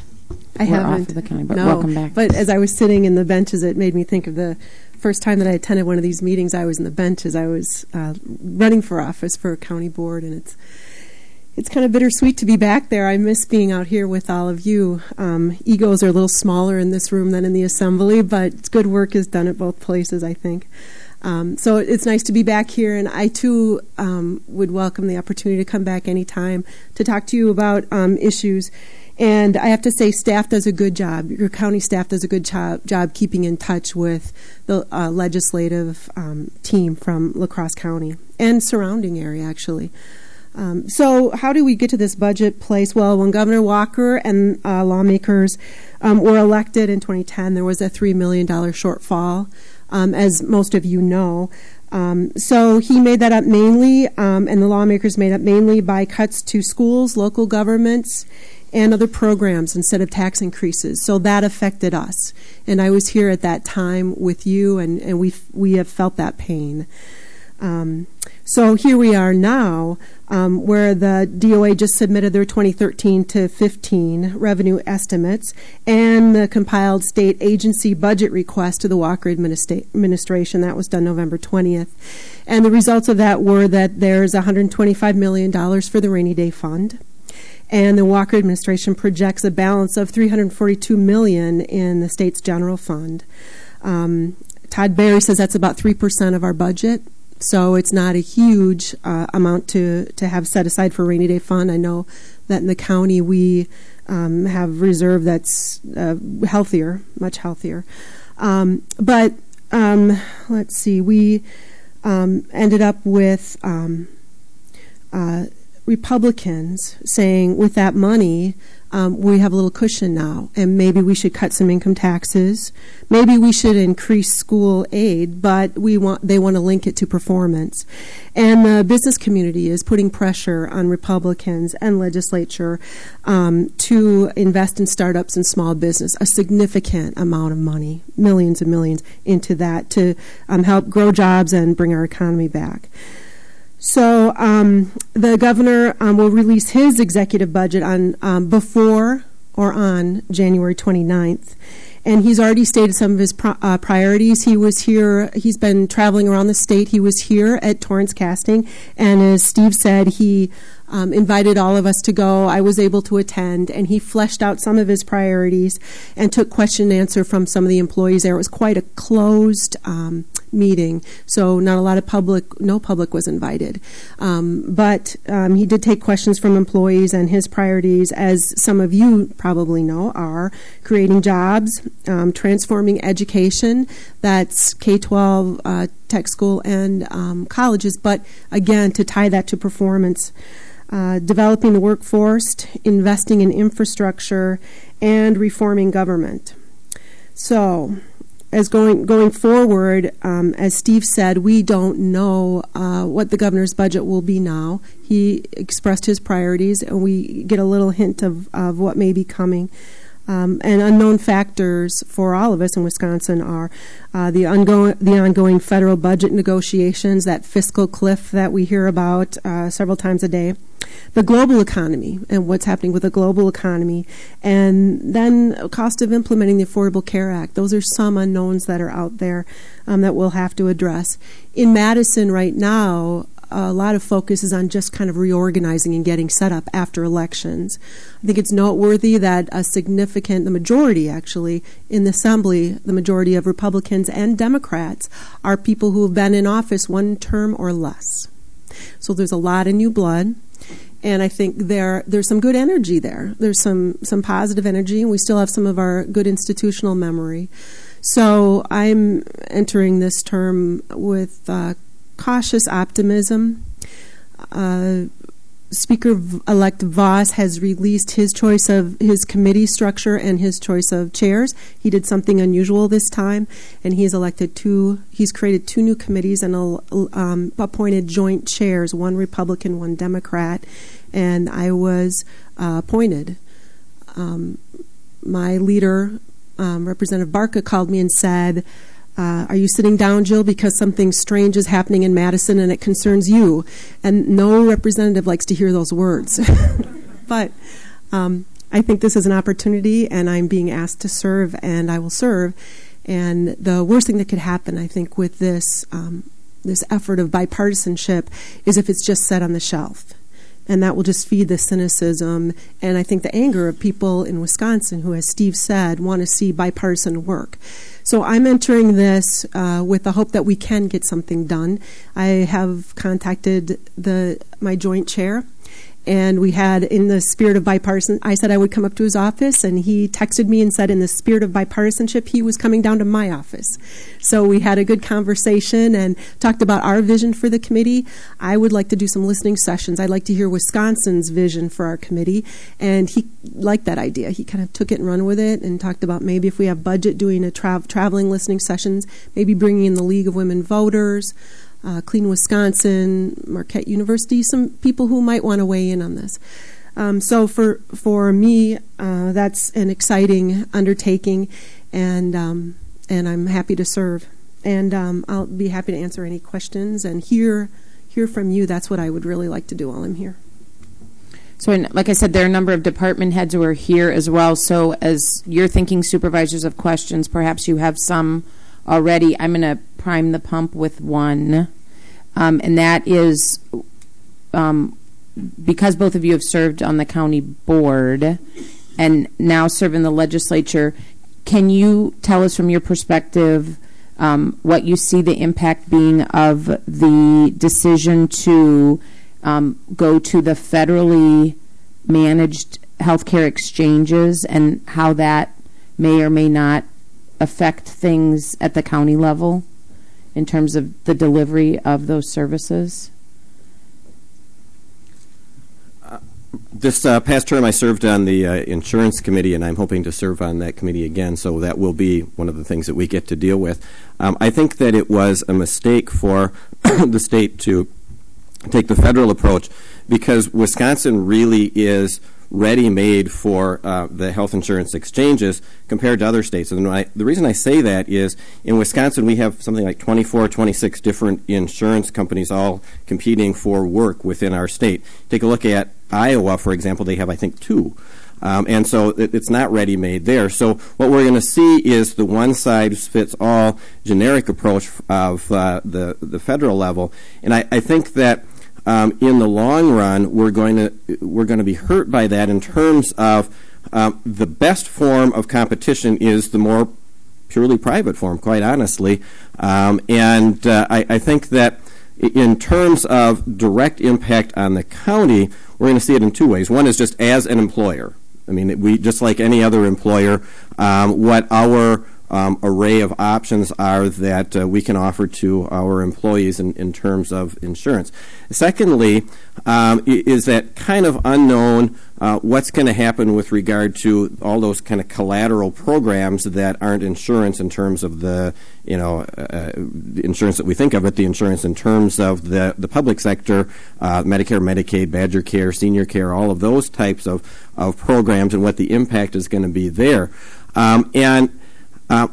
I were haven't. off of the county, but no, welcome back. But as I was sitting in the benches, it made me think of the first time that I attended one of these meetings. I was in the benches. I was uh, running for office for a county board, and it's it's kind of bittersweet to be back there. I miss being out here with all of you. Um, egos are a little smaller in this room than in the assembly, but good work is done at both places, I think. Um, so it's nice to be back here, and I too um, would welcome the opportunity to come back anytime to talk to you about um, issues. And I have to say, staff does a good job. Your county staff does a good job, job keeping in touch with the uh, legislative um, team from La Crosse County and surrounding area, actually. Um, so how do we get to this budget place? Well, when Governor Walker and uh, lawmakers um, were elected in twenty ten, there was a three million dollars shortfall, um, as most of you know. Um, so he made that up mainly, um, and the lawmakers made up mainly by cuts to schools, local governments, and other programs instead of tax increases. So that affected us. And I was here at that time with you, and, and we we have felt that pain. Um, so here we are now, um, where the D O A just submitted their twenty thirteen to fifteen revenue estimates and the compiled state agency budget request to the Walker administra- administration. That was done November twentieth. And the results of that were that there's one hundred twenty-five million dollars for the rainy day fund. And the Walker administration projects a balance of three hundred forty-two million dollars in the state's general fund. Um, Todd Berry says that's about three percent of our budget. So it's not a huge uh, amount to, to have set aside for rainy day fund. I know that in the county we um, have reserve that's uh, healthier, much healthier. Um, but um, let's see, we um, ended up with um, uh, Republicans saying with that money, um, we have a little cushion now, and maybe we should cut some income taxes. Maybe we should increase school aid, but we want they want to link it to performance. And the business community is putting pressure on Republicans and legislature um, to invest in startups and small business, a significant amount of money, millions and millions, into that to um, help grow jobs and bring our economy back. So um, the governor um, will release his executive budget on um, before or on January twenty-ninth. And he's already stated some of his pro- uh, priorities. He was here, he's been traveling around the state. He was here at Torrance Casting. And as Steve said, he um, invited all of us to go. I was able to attend. And he fleshed out some of his priorities and took question and answer from some of the employees there. It was quite a closed um, meeting. So not a lot of public, no public was invited. Um, but um, he did take questions from employees, and his priorities, as some of you probably know, are creating jobs, Um, transforming education, that's K twelve, uh, tech school, and um, colleges, but again, to tie that to performance, uh, developing the workforce, investing in infrastructure, and reforming government. So, as going going forward, um, as Steve said, we don't know uh, what the governor's budget will be now. He expressed his priorities, and we get a little hint of, of what may be coming. Um, and unknown factors for all of us in Wisconsin are uh, the ongoing the ongoing federal budget negotiations, that fiscal cliff that we hear about uh, several times a day, the global economy and what's happening with the global economy, and then cost of implementing the Affordable Care Act. Those are some unknowns that are out there um, that we'll have to address. In Madison right now, a lot of focus is on just kind of reorganizing and getting set up after elections. I think it's noteworthy that a significant, the majority actually, in the Assembly, the majority of Republicans and Democrats are people who have been in office one term or less. So there's a lot of new blood, and I think there there's some good energy there. There's some, some positive energy, and we still have some of our good institutional memory. So I'm entering this term with uh, cautious optimism. Uh, Speaker-elect Voss has released his choice of his committee structure and his choice of chairs. He did something unusual this time, and he's elected two. He's created two new committees and um, appointed joint chairs, one Republican, one Democrat, and I was uh, appointed um, my leader, um, Representative Barca, called me and said, uh, are you sitting down, Jill, because something strange is happening in Madison and it concerns you? And no representative likes to hear those words. But um, I think this is an opportunity, and I'm being asked to serve, and I will serve. And the worst thing that could happen, I think, with this um, this effort of bipartisanship is if it's just set on the shelf. And that will just feed the cynicism and I think the anger of people in Wisconsin who, as Steve said, want to see bipartisan work. So I'm entering this uh, with the hope that we can get something done. I have contacted the my joint chair, and we had, in the spirit of bipartisan, I said I would come up to his office, and he texted me and said in the spirit of bipartisanship, he was coming down to my office. So we had a good conversation and talked about our vision for the committee. I would like to do some listening sessions. I'd like to hear Wisconsin's vision for our committee, and he liked that idea. He kind of took it and run with it and talked about maybe if we have budget, doing a tra- traveling listening sessions, maybe bringing in the League of Women Voters, Uh, Clean Wisconsin, Marquette University, some people who might want to weigh in on this. Um, so for for me, uh, that's an exciting undertaking, and um, and I'm happy to serve. And um, I'll be happy to answer any questions and hear hear from you. That's what I would really like to do while I'm here. So, and like I said, there are a number of department heads who are here as well. So as you're thinking, supervisors, of questions, perhaps you have some already. I'm going to prime the pump with one, um, and that is um, because both of you have served on the county board and now serve in the legislature, can you tell us from your perspective um, what you see the impact being of the decision to um, go to the federally managed healthcare exchanges and how that may or may not affect things at the county level in terms of the delivery of those services? Uh, this uh, past term I served on the uh, insurance committee, and I'm hoping to serve on that committee again, so that will be one of the things that we get to deal with. Um, I think that it was a mistake for the state to take the federal approach, because Wisconsin really is ready-made for uh, the health insurance exchanges compared to other states. And I, the reason I say that is in Wisconsin we have something like twenty-four, twenty-six different insurance companies all competing for work within our state. Take a look at Iowa, for example. They have, I think, two. Um, and so it, it's not ready-made there. So what we're going to see is the one-size-fits-all generic approach of uh, the, the federal level. And I, I think that Um, in the long run, we're going to we're going to be hurt by that in terms of um, the best form of competition is the more purely private form, quite honestly. Um, and uh, I, I think that in terms of direct impact on the county, we're going to see it in two ways. One is just as an employer. I mean, we just like any other employer, um, what our Um, array of options are that uh, we can offer to our employees in, in terms of insurance. Secondly, um, is that kind of unknown uh, what's going to happen with regard to all those kind of collateral programs that aren't insurance in terms of the, you know, uh, the insurance that we think of it, the insurance in terms of the, the public sector, uh, Medicare, Medicaid, Badger Care, Senior Care, all of those types of, of programs and what the impact is going to be there. Um, and Uh,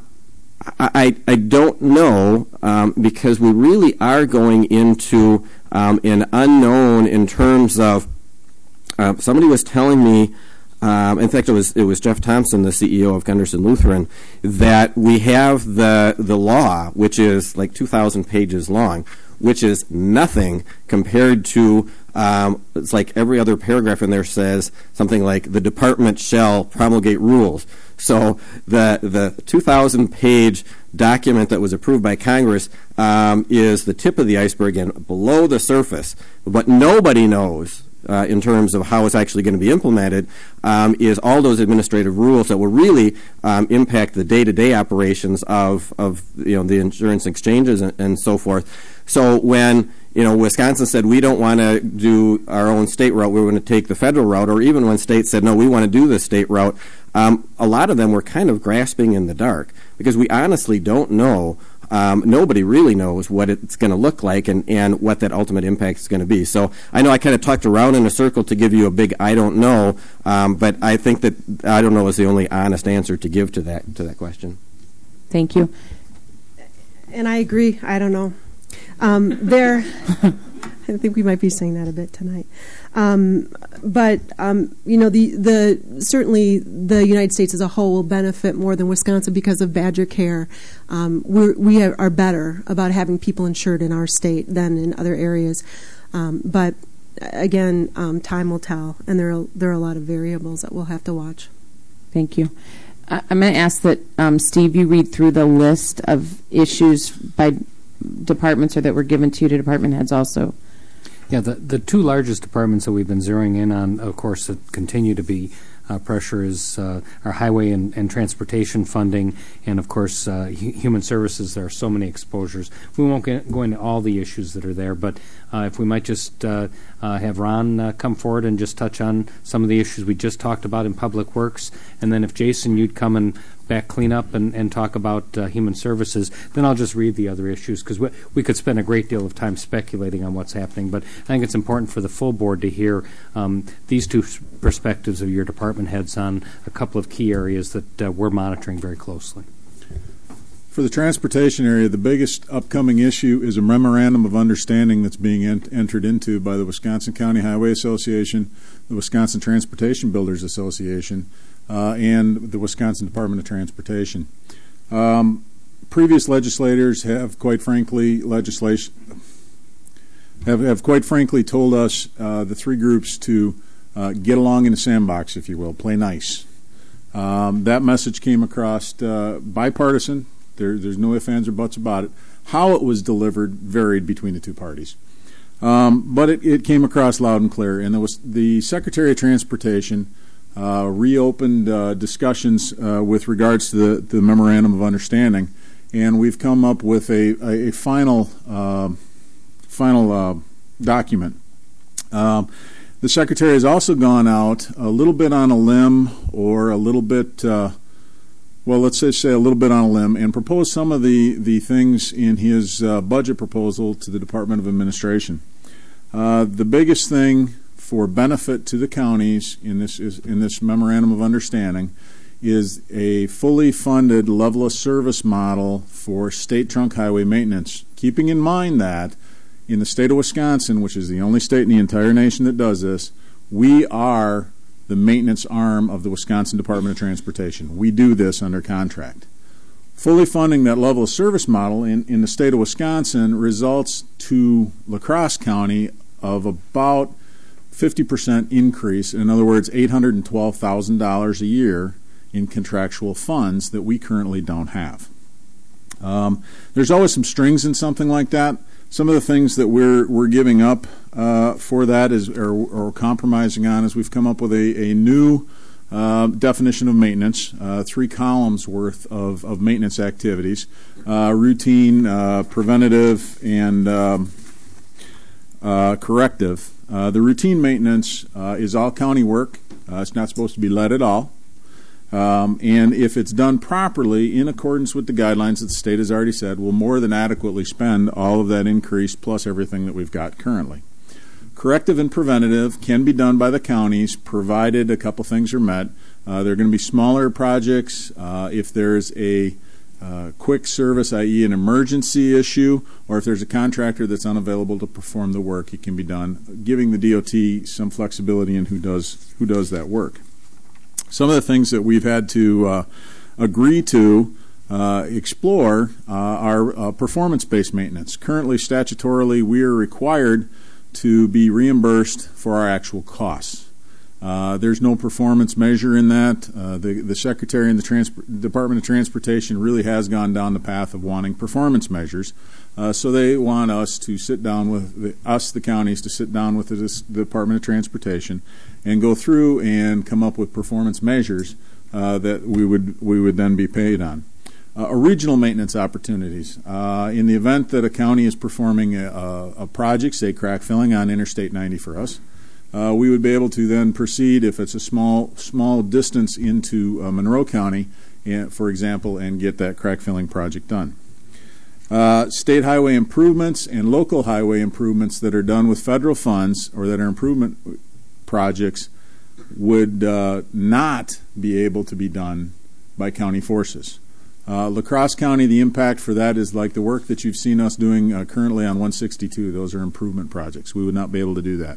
I, I don't know um, because we really are going into um, an unknown in terms of uh, somebody was telling me, um, in fact it was it was Jeff Thompson, the C E O of Gunderson Lutheran, that we have the the law, which is like two thousand pages long, which is nothing compared to um, it's like every other paragraph in there says something like the department shall promulgate rules. So the the two thousand page document that was approved by Congress um, is the tip of the iceberg and below the surface. What nobody knows uh, in terms of how it's actually going to be implemented um, is all those administrative rules that will really um, impact the day-to-day operations of, of you know the insurance exchanges and, and so forth. So when you know Wisconsin said we don't want to do our own state route, we're going to take the federal route, or even when states said no, we want to do the state route, Um, a lot of them were kind of grasping in the dark because we honestly don't know um, nobody really knows what it's going to look like and, and what that ultimate impact is going to be. So I know I kind of talked around in a circle to give you a big I don't know, um, but I think that I don't know is the only honest answer to give to that to that question. Thank you. And I agree. I don't know. Um, there, I think we might be saying that a bit tonight. Um, but um, you know, the the certainly the United States as a whole will benefit more than Wisconsin because of Badger Care. Um, we're, we are, are better about having people insured in our state than in other areas. Um, but again, um, time will tell, and there are, there are a lot of variables that we'll have to watch. Thank you. I, I'm going to ask that um, Steve, you read through the list of issues by departments or that were given to you to department heads also. Yeah, the, the two largest departments that we've been zeroing in on, of course, that continue to be uh, pressure is uh, our highway and, and transportation funding, and of course, uh, hu- human services. There are so many exposures. We won't get, go into all the issues that are there, but uh, if we might just uh, uh, have Ron uh, come forward and just touch on some of the issues we just talked about in Public Works, and then if Jason, you'd come and back clean up and, and talk about uh, human services, then I'll just read the other issues because we, we could spend a great deal of time speculating on what's happening. But I think it's important for the full board to hear um, these two perspectives of your department heads on a couple of key areas that uh, we're monitoring very closely. For the transportation area, the biggest upcoming issue is a memorandum of understanding that's being ent- entered into by the Wisconsin County Highway Association, the Wisconsin Transportation Builders Association, Uh, and the Wisconsin Department of Transportation. Um, previous legislators have, quite frankly, legislation have, have quite frankly told us, uh, the three groups, to uh, get along in the sandbox, if you will, play nice. Um, that message came across uh, bipartisan. There, there's no ifs, ands, or buts about it. How it was delivered varied between the two parties. Um, but it, it came across loud and clear. And there was the Secretary of Transportation Uh, reopened uh, discussions uh, with regards to the, the memorandum of understanding, and we've come up with a, a, a final uh, final uh, document. Um, the Secretary has also gone out a little bit on a limb, or a little bit, uh, well, let's just say a little bit on a limb, and proposed some of the, the things in his uh, budget proposal to the Department of Administration. Uh, the biggest thing for benefit to the counties in this is in this memorandum of understanding is a fully funded level of service model for state trunk highway maintenance. Keeping in mind that in the state of Wisconsin, which is the only state in the entire nation that does this, we are the maintenance arm of the Wisconsin Department of Transportation. We do this under contract. Fully funding that level of service model in, in the state of Wisconsin results to La Crosse County of about fifty percent increase, in other words, eight hundred twelve thousand dollars a year in contractual funds that we currently don't have. Um, there's always some strings in something like that. Some of the things that we're we're giving up uh, for that is or, or compromising on is we've come up with a, a new uh, definition of maintenance, uh, three columns worth of, of maintenance activities, uh, routine, uh, preventative, and um, uh, corrective. Uh, the routine maintenance uh, is all county work. Uh, it's not supposed to be let at all. Um, and if it's done properly in accordance with the guidelines that the state has already said, we'll more than adequately spend all of that increase plus everything that we've got currently. Corrective and preventative can be done by the counties provided a couple things are met. Uh, they're going to be smaller projects. Uh, if there's a Uh, quick service, that is an emergency issue, or if there's a contractor that's unavailable to perform the work, it can be done, giving the D O T some flexibility in who does who does that work. Some of the things that we've had to uh, agree to uh, explore uh, are uh, performance-based maintenance. Currently, statutorily, we are required to be reimbursed for our actual costs. Uh, there's no performance measure in that. Uh, the, the Secretary and the Transp- Department of Transportation really has gone down the path of wanting performance measures. Uh, so they want us to sit down with, the, us, the counties, to sit down with the, the Department of Transportation and go through and come up with performance measures uh, that we would, we would then be paid on. Uh, regional maintenance opportunities. Uh, in the event that a county is performing a, a, a project, say crack filling on Interstate ninety for us, Uh, we would be able to then proceed if it's a small small distance into uh, Monroe County, uh, for example, and get that crack filling project done. Uh, state highway improvements and local highway improvements that are done with federal funds or that are improvement projects would uh, not be able to be done by county forces. Uh, La Crosse County, the impact for that is like the work that you've seen us doing uh, currently on one sixty-two. Those are improvement projects. We would not be able to do that.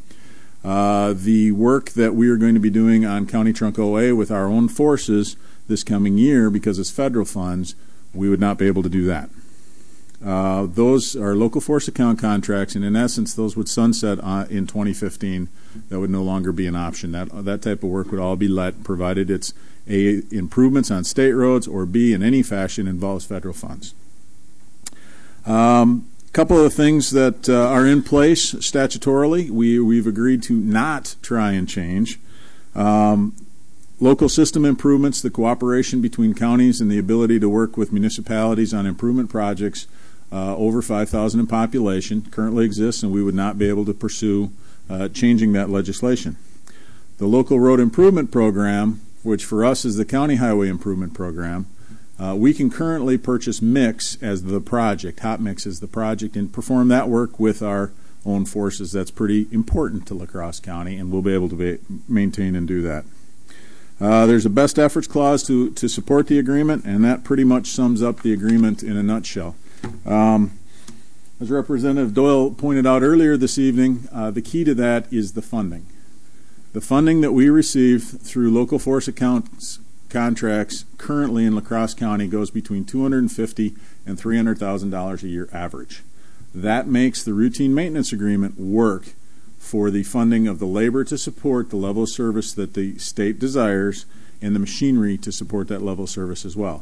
Uh, the work that we are going to be doing on County Trunk O A with our own forces this coming year, because it's federal funds, we would not be able to do that. Uh, those are local force account contracts, and in essence, those would sunset uh, in twenty fifteen. That would no longer be an option. That that type of work would all be let, provided it's A, improvements on state roads, or B, in any fashion involves federal funds. A um, couple of things that uh, are in place statutorily. We, we've agreed to not try and change. Um, Local system improvements, the cooperation between counties and the ability to work with municipalities on improvement projects uh, over five thousand in population currently exists, and we would not be able to pursue uh, changing that legislation. The local road improvement program, which for us is the county highway improvement program, uh, we can currently purchase mix as the project, hot mix as the project, and perform that work with our own forces. That's pretty important to La Crosse County, and we'll be able to be, maintain and do that. Uh, there's a best efforts clause to, to support the agreement, and that pretty much sums up the agreement in a nutshell. Um, as Representative Doyle pointed out earlier this evening, uh, the key to that is the funding. The funding that we receive through local force accounts contracts currently in La Crosse County goes between two hundred fifty thousand dollars and three hundred thousand dollars a year average. That makes the routine maintenance agreement work for the funding of the labor to support the level of service that the state desires and the machinery to support that level of service as well.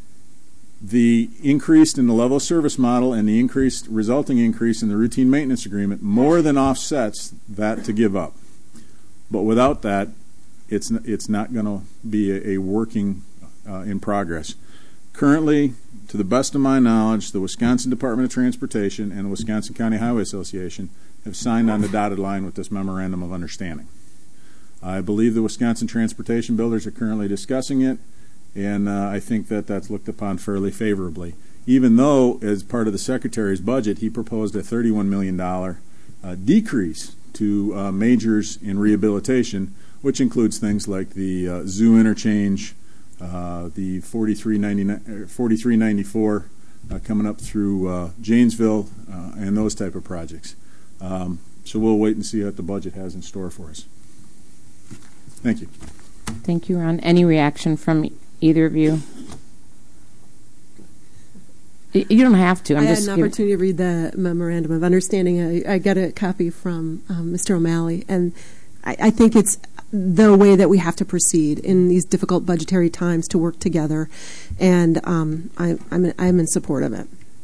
The increase in the level of service model and the increased resulting increase in the routine maintenance agreement more than offsets that to give up. But without that, it's n- it's not going to be a, a working uh, in progress. Currently, to the best of my knowledge, the Wisconsin Department of Transportation and the Wisconsin County Highway Association have signed on the dotted line with this memorandum of understanding. I believe the Wisconsin Transportation Builders are currently discussing it, and uh, I think that that's looked upon fairly favorably, even though, as part of the Secretary's budget, he proposed a thirty-one million dollars uh, decrease to uh, majors in rehabilitation, which includes things like the uh, zoo interchange, uh, the forty-three ninety-four uh, coming up through uh, Janesville, uh, and those type of projects. Um, so we'll wait and see what the budget has in store for us. Thank you. Thank you, Ron. Any reaction from either of you? Y- You don't have to. I'm I had just an giving- opportunity to read the memorandum of understanding. I, I got a copy from um, Mister O'Malley, and I, I think it's the way that we have to proceed in these difficult budgetary times to work together, and um, I, I'm, in, I'm in support of it.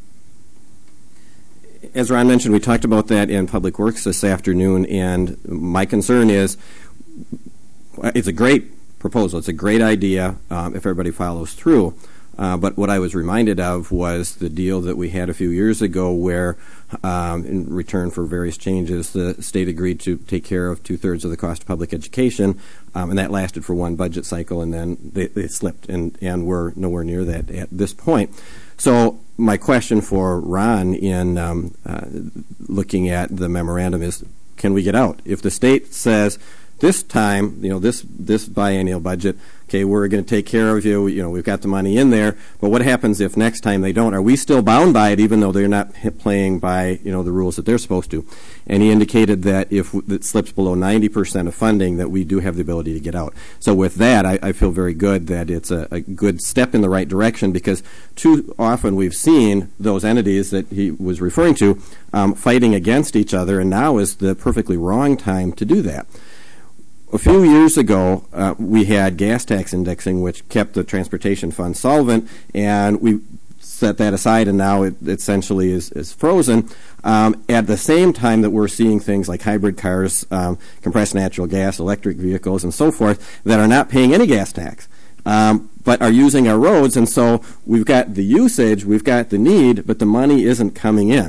As Ron mentioned, we talked about that in Public Works this afternoon, and my concern is it's a great proposal. It's a great idea um, if everybody follows through. Uh, but what I was reminded of was the deal that we had a few years ago where, um, in return for various changes, the state agreed to take care of two-thirds of the cost of public education, um, and that lasted for one budget cycle, and then they, they slipped, and, and we're nowhere near that at this point. So my question for Ron in um, uh, looking at the memorandum is, can we get out? If the state says, this time, you know, this this biennial budget, okay, we're going to take care of you, you know, we've got the money in there, but what happens if next time they don't? Are we still bound by it even though they're not playing by, you know, the rules that they're supposed to? And he indicated that if it slips below ninety percent of funding, that we do have the ability to get out. So with that, I, I feel very good that it's a, a good step in the right direction, because too often we've seen those entities that he was referring to um, fighting against each other, and now is the perfectly wrong time to do that. A few years ago, uh, we had gas tax indexing, which kept the transportation fund solvent, and we set that aside, and now it essentially is, is frozen. Um, at the same time that we're seeing things like hybrid cars, um, compressed natural gas, electric vehicles, and so forth that are not paying any gas tax, um, but are using our roads, and so we've got the usage, we've got the need, but the money isn't coming in.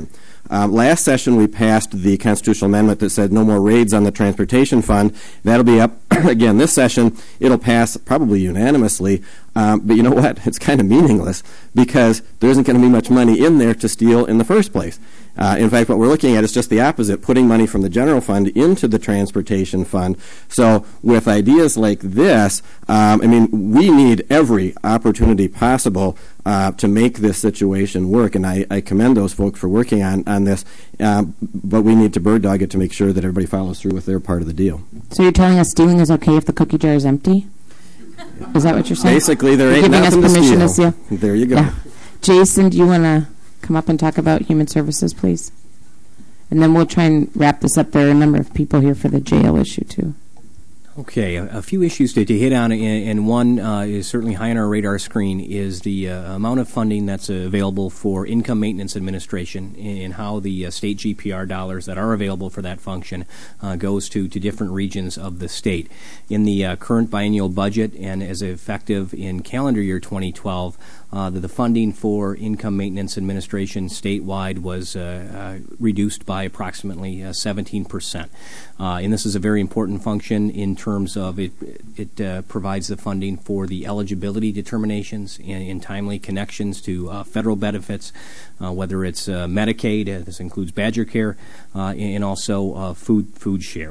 Um, last session, we passed the constitutional amendment that said no more raids on the transportation fund. That'll be up again this session. It'll pass probably unanimously. Um, but you know what? It's kind of meaningless because there isn't going to be much money in there to steal in the first place. Uh, in fact, what we're looking at is just the opposite, putting money from the general fund into the transportation fund. So with ideas like this, um, I mean, we need every opportunity possible uh, to make this situation work, and I, I commend those folks for working on, on this, um, but we need to bird dog it to make sure that everybody follows through with their part of the deal. So you're telling us stealing is okay if the cookie jar is empty? Is that what you're saying? Basically, there you're ain't giving us nothing permission to steal. to steal. There you go. Yeah. Jason, do you want to come up and talk about human services, please? And then we'll try and wrap this up. There are a number of people here for the jail issue, too. Okay, a, a few issues to, to hit on, and, and one uh, is certainly high on our radar screen is the uh, amount of funding that's uh, available for income maintenance administration and how the uh, state G P R dollars that are available for that function uh, goes to, to different regions of the state. In the uh, current biennial budget and as effective in calendar year twenty twelve, Uh, the, the funding for income maintenance administration statewide was uh, uh, reduced by approximately uh, seventeen percent. Uh, and this is a very important function in terms of it, it uh, provides the funding for the eligibility determinations and, and timely connections to uh, federal benefits, uh, whether it's uh, Medicaid, uh, this includes Badger Care, uh, and also uh, food, food share.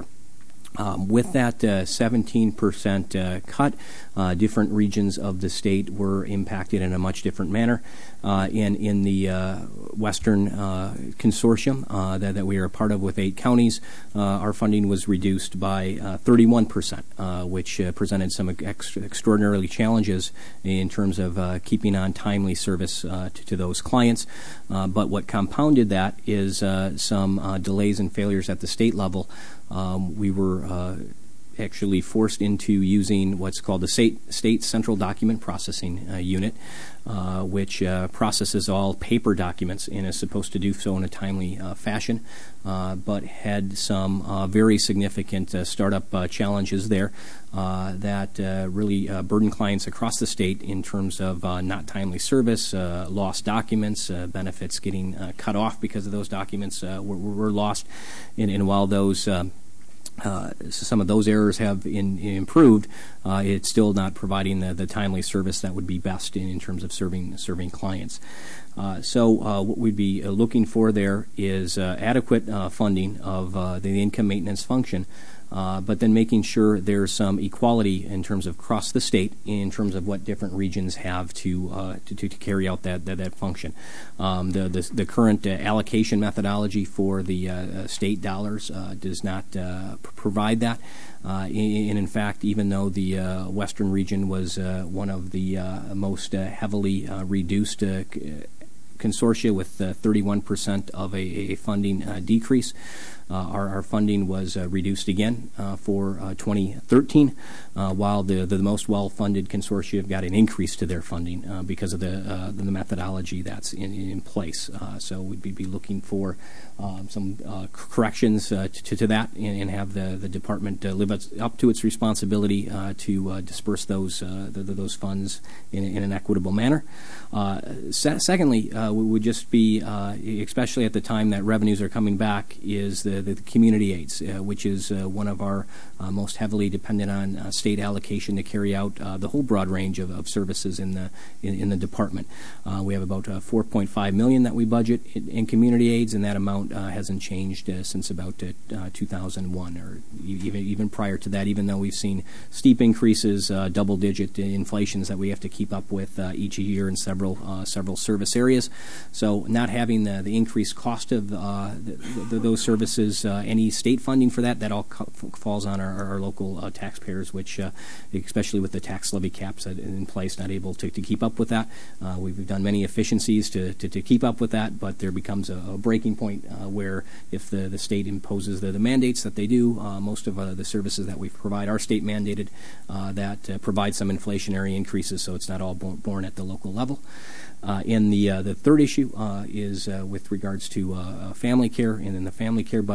Um, with that uh, seventeen percent uh, cut, uh, different regions of the state were impacted in a much different manner. Uh, in, in the uh, Western uh, Consortium uh, that, that we are a part of with eight counties, uh, our funding was reduced by uh, thirty-one percent, uh, which uh, presented some ex- extraordinarily challenges in terms of uh, keeping on timely service uh, to, to those clients. Uh, but what compounded that is uh, some uh, delays and failures at the state level. Um, we were uh, actually forced into using what's called the state, state Central Document Processing uh, Unit, uh, which uh, processes all paper documents and is supposed to do so in a timely uh, fashion, uh, but had some uh, very significant uh, startup uh, challenges there uh, that uh, really uh, burden clients across the state in terms of uh, not timely service, uh, lost documents, uh, benefits getting uh, cut off because of those documents uh, were, were lost. And, and while those um, Uh, some of those errors have in, in improved, uh, it's still not providing the, the timely service that would be best in, in terms of serving serving clients. Uh, so uh, what we'd be uh, looking for there is uh, adequate uh, funding of uh, the income maintenance function, uh, but then making sure there's some equality in terms of across the state in terms of what different regions have to uh, to, to, to carry out that that, that function. Um, the, the the current uh, allocation methodology for the uh, state dollars uh, does not uh, pr- provide that. Uh, and in fact, even though the uh, Western region was uh, one of the uh, most uh, heavily uh, reduced uh, c- consortia with uh, thirty-one percent of a, a funding uh, decrease, Uh, our, our funding was uh, reduced again uh, for uh, twenty thirteen, uh, while the, the most well-funded consortia have got an increase to their funding uh, because of the uh, the methodology that's in, in place. Uh, so we'd be, be looking for um, some uh, corrections uh, to, to that and, and have the, the department uh, live up to its responsibility uh, to uh, disperse those uh, the, the, those funds in, in an equitable manner. Uh, se- secondly, uh, we would just be, uh, especially at the time that revenues are coming back, is the The, the community aids, uh, which is uh, one of our uh, most heavily dependent on uh, state allocation to carry out uh, the whole broad range of, of services in the in, in the department. Uh, we have about uh, four point five million dollars that we budget in, in community aids, and that amount uh, hasn't changed uh, since about uh, uh, two thousand one, or even even prior to that. Even though we've seen steep increases, uh, double-digit inflations that we have to keep up with uh, each year in several uh, several service areas. So, not having the, the increased cost of uh, the, the, those services. Uh, any state funding for that, that all co- falls on our, our local uh, taxpayers, which, uh, especially with the tax levy caps in place, not able to, to keep up with that. Uh, we've done many efficiencies to, to, to keep up with that, but there becomes a, a breaking point uh, where if the, the state imposes the, the mandates that they do, uh, most of uh, the services that we provide are state mandated uh, that uh, provide some inflationary increases, so it's not all born, born at the local level. Uh, and the uh, the third issue uh, is uh, with regards to uh, family care, and in the family care budget.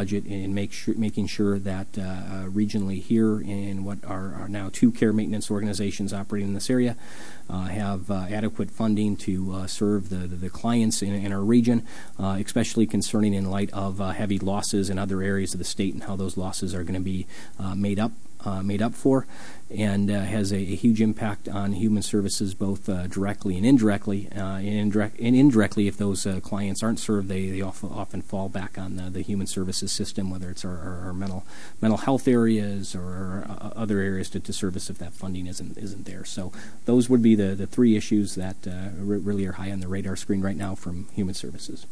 budget and make sure, making sure that uh, uh, regionally here in what are, are now two care maintenance organizations operating in this area uh, have uh, adequate funding to uh, serve the, the, the clients in, in our region, uh, especially concerning in light of uh, heavy losses in other areas of the state and how those losses are going to be uh, made up. Uh, made up for, and uh, has a, a huge impact on human services, both uh, directly and indirectly. Uh, and, indirect, and indirectly, if those uh, clients aren't served, they, they often, often fall back on the, the human services system, whether it's our, our, our mental mental health areas or uh, other areas to, to service if that funding isn't isn't there. So those would be the, the three issues that uh, re- really are high on the radar screen right now from human services.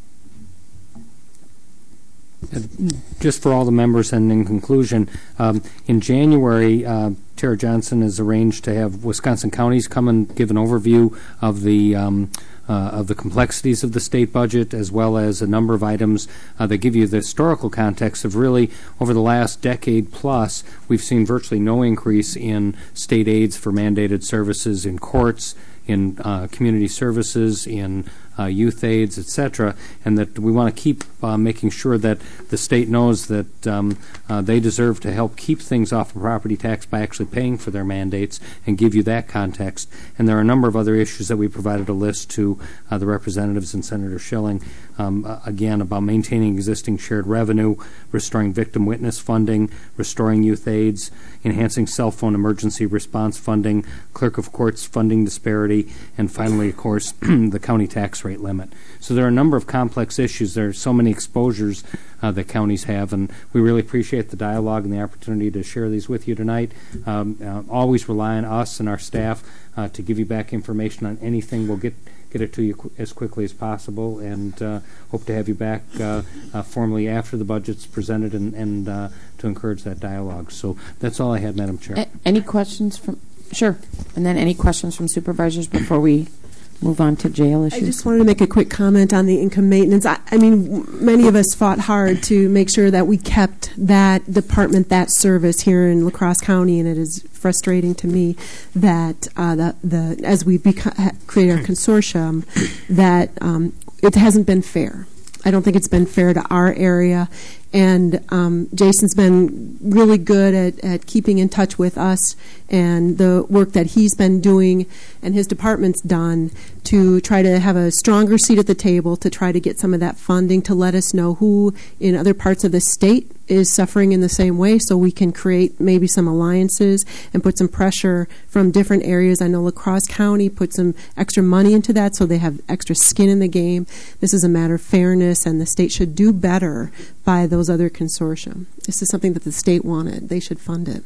Just for all the members, and in conclusion, um, in January, uh, Tara Johnson has arranged to have Wisconsin counties come and give an overview of the um, uh, of the complexities of the state budget, as well as a number of items uh, that give you the historical context of really over the last decade plus, we've seen virtually no increase in state aids for mandated services in courts, in uh, community services, in uh, youth aids, et cetera, and that we want to keep uh, making sure that the state knows that um, uh, they deserve to help keep things off of property tax by actually paying for their mandates and give you that context. And there are a number of other issues that we provided a list to uh, the representatives and Senator Schilling, um, uh, again, about maintaining existing shared revenue, restoring victim witness funding, restoring youth aids, enhancing cell phone emergency response funding, clerk of courts funding disparity, and finally, of course, the county tax rate limit. So there are a number of complex issues. There are so many exposures uh, that counties have, and we really appreciate the dialogue and the opportunity to share these with you tonight. Um, uh, always rely on us and our staff uh, to give you back information on anything. We'll get get it to you qu- as quickly as possible, and uh, hope to have you back uh, uh, formally after the budget's presented and, and uh, to encourage that dialogue. So that's all I had, Madam Chair. A- any questions from... Sure. And then any questions from supervisors before we move on to jail issues? I just wanted to make a quick comment on the income maintenance. I, I mean, w- many of us fought hard to make sure that we kept that department, that service here in La Crosse County, and it is frustrating to me that uh, the, the as we beca- ha- create our consortium, that um, it hasn't been fair. I don't think it's been fair to our area. And um, Jason's been really good at, at keeping in touch with us and the work that he's been doing and his department's done to try to have a stronger seat at the table to try to get some of that funding to let us know who in other parts of the state is suffering in the same way, so we can create maybe some alliances and put some pressure from different areas. I know La Crosse County put some extra money into that so they have extra skin in the game. This is a matter of fairness, and the state should do better by those other consortium. This is something that the state wanted. They should fund it.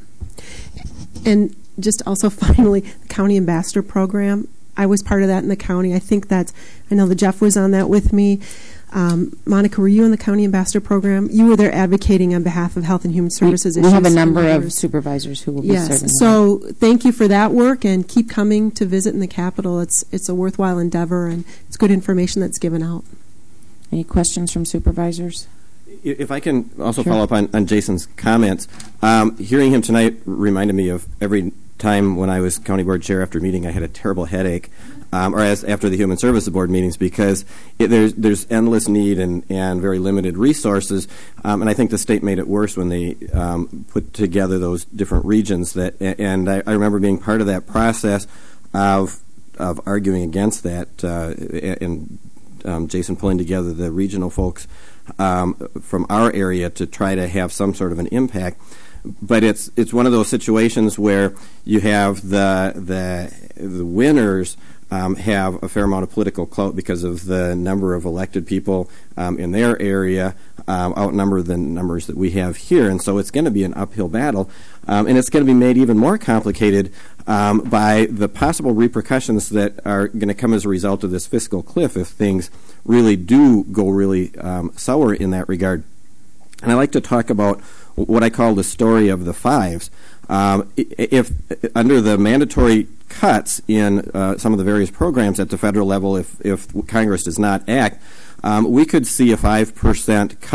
And just also finally, the County Ambassador Program. I was part of that in the county. I think that's, I know that Jeff was on that with me. Um, Monica, were you in the County Ambassador Program? You were there advocating on behalf of Health and Human Services we, issues. We have a number of supervisors who will be yes. serving. So that. Thank you for that work, and keep coming to visit in the Capitol. It's it's a worthwhile endeavor, and it's good information that's given out. Any questions from supervisors? If I can also sure. follow up on, on Jason's comments, um, hearing him tonight reminded me of every time when I was county board chair after a meeting, I had a terrible headache, um, or as after the Human Services Board meetings, because it, there's there's endless need and, and very limited resources, um, and I think the state made it worse when they um, put together those different regions. That and I, I remember being part of that process of of arguing against that, uh, and um, Jason pulling together the regional folks um, from our area to try to have some sort of an impact. But it's it's one of those situations where you have the the the winners um, have a fair amount of political clout because of the number of elected people um, in their area um, outnumber the numbers that we have here, and so it's going to be an uphill battle, um, and it's going to be made even more complicated um, by the possible repercussions that are going to come as a result of this fiscal cliff if things really do go really um, sour in that regard. And I like to talk about what I call the story of the fives. Um, if under the mandatory cuts in uh, some of the various programs at the federal level, if, if Congress does not act, um, we could see a five percent cut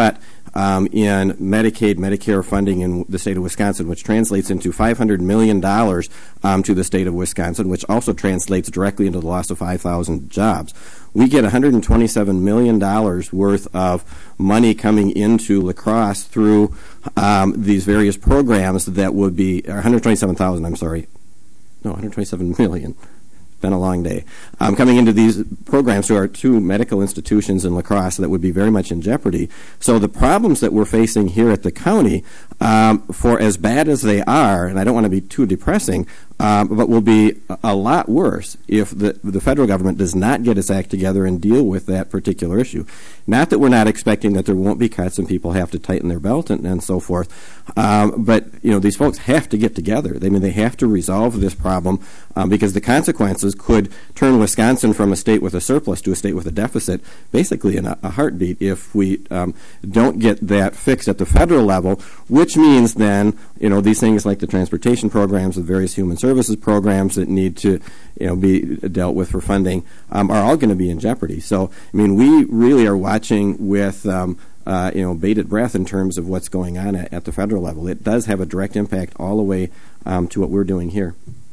um, in Medicaid, Medicare funding in the state of Wisconsin, which translates into five hundred million dollars um, to the state of Wisconsin, which also translates directly into the loss of five thousand jobs. We get one hundred twenty-seven million dollars worth of money coming into La Crosse through um, these various programs that would be, or one hundred twenty-seven thousand, I'm sorry, no, one hundred twenty-seven million. Been a long day. Um, coming into these programs to our two medical institutions in La Crosse that would be very much in jeopardy. So the problems that we're facing here at the county, um, for as bad as they are, and I don't want to be too depressing, um, but will be a, a lot worse if the, the federal government does not get its act together and deal with that particular issue. Not that we're not expecting that there won't be cuts and people have to tighten their belt and, and so forth, um, but you know these folks have to get together. They I mean they have to resolve this problem um, because the consequences could turn Wisconsin from a state with a surplus to a state with a deficit basically in a, a heartbeat if we um, don't get that fixed at the federal level, which means then, you know, these things like the transportation programs, the various human services programs that need to, you know, be dealt with for funding um, are all going to be in jeopardy. So, I mean, we really are watching with um, Uh, you know, bated breath in terms of what's going on at, at the federal level. It does have a direct impact all the way um, to what we're doing here.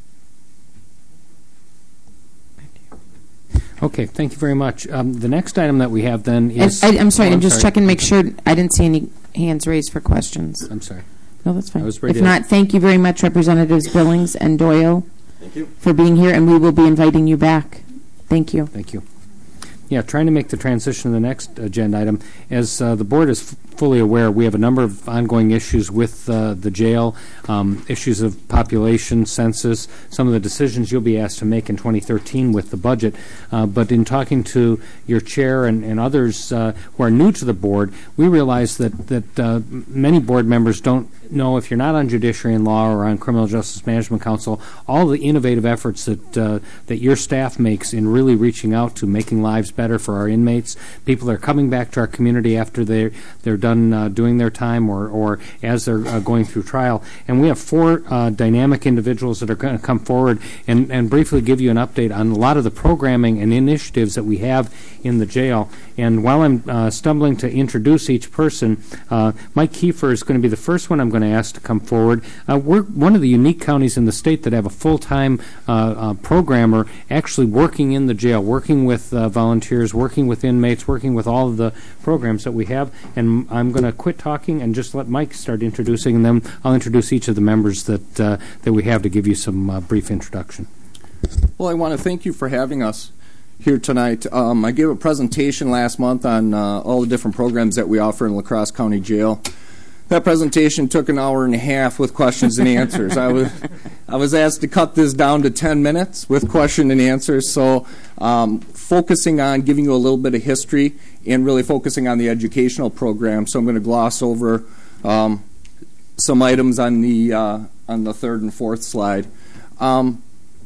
Okay, thank you very much. Um, the next item that we have then is... I, I'm sorry, oh, I'm just sorry. checking, make sure, I didn't see any hands raised for questions. I'm sorry. No, that's fine. I was ready If to- not, thank you very much, Representatives Billings and Doyle, Thank you. for being here, and we will be inviting you back. Thank you. Thank you. Yeah, trying to make the transition to the next agenda item. As uh, the board is f- fully aware, we have a number of ongoing issues with uh, the jail, um, issues of population, census, some of the decisions you'll be asked to make in twenty thirteen with the budget. Uh, but in talking to your chair and, and others uh, who are new to the board, we realize that, that uh, many board members don't know, if you're not on Judiciary and Law or on Criminal Justice Management Council, all the innovative efforts that uh, that your staff makes in really reaching out to making lives better for our inmates. People are coming back to our community after they're, they're done uh, doing their time or, or as they're uh, going through trial. And we have four uh, dynamic individuals that are going to come forward and, and briefly give you an update on a lot of the programming and initiatives that we have in the jail. And while I'm uh, stumbling to introduce each person, uh, Mike Kiefer is going to be the first one I'm going to ask to come forward. Uh, we're one of the unique counties in the state that have a full-time uh, uh, programmer actually working in the jail, working with uh, volunteers, working with inmates, working with all of the programs that we have. And I'm going to quit talking and just let Mike start introducing them. I'll introduce each of the members that uh, that we have to give you some uh, brief introduction. Well, I want to thank you for having us here tonight. Um, I gave a presentation last month on uh, all the different programs that we offer in La Crosse County Jail. That presentation took an hour and a half with questions and answers. I was I was asked to cut this down to ten minutes with question and answers. So um, focusing on giving you a little bit of history and really focusing on the educational program. So I'm going to gloss over um, some items on the uh, on the third and fourth slide. Um,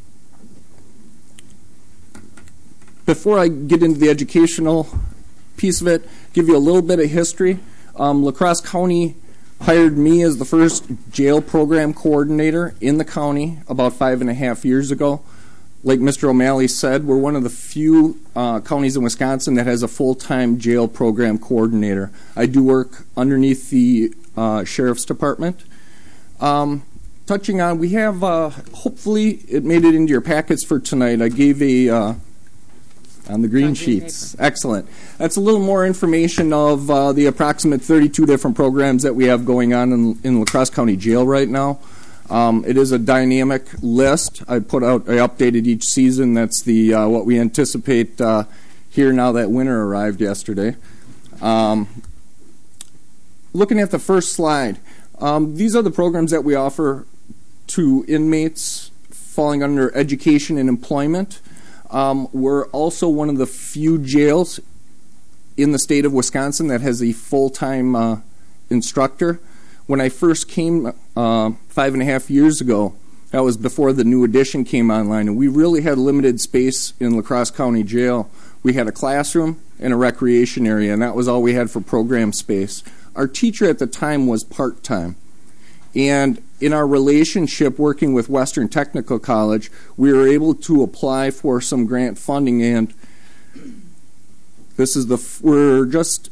before I get into the educational piece of it, give you a little bit of history. Um, La Crosse County hired me as the first jail program coordinator in the county about five and a half years ago. Like Mister O'Malley said, we're one of the few uh, counties in Wisconsin that has a full-time jail program coordinator. I do work underneath the uh, Sheriff's Department. Um, touching on, we have, uh, hopefully it made it into your packets for tonight. I gave a... Uh, on the green sheets. Excellent. That's a little more information of uh, the approximate thirty-two different programs that we have going on in, in La Crosse County Jail right now. Um, it is a dynamic list. I put out, I updated each season. That's the uh, what we anticipate uh, here now that winter arrived yesterday. Um, looking at the first slide, um, these are the programs that we offer to inmates falling under education and employment. Um, we're also one of the few jails in the state of Wisconsin that has a full-time uh, instructor. When I first came uh, five and a half years ago, that was before the new addition came online, and we really had limited space in La Crosse County Jail. We had a classroom and a recreation area, and that was all we had for program space. Our teacher at the time was part-time. And in our relationship working with Western Technical College, we were able to apply for some grant funding, and this is the f- we're just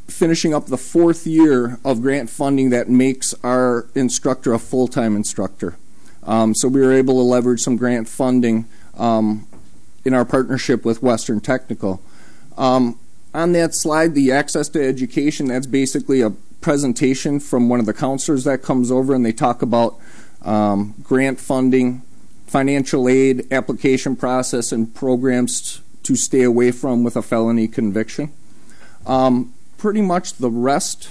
finishing up the fourth year of grant funding that makes our instructor a full-time instructor. Um, so we were able to leverage some grant funding um, in our partnership with Western Technical. Um, on that slide, the access to education, that's basically a presentation from one of the counselors that comes over, and they talk about um, grant funding, financial aid, application process, and programs to stay away from with a felony conviction. Um, pretty much the rest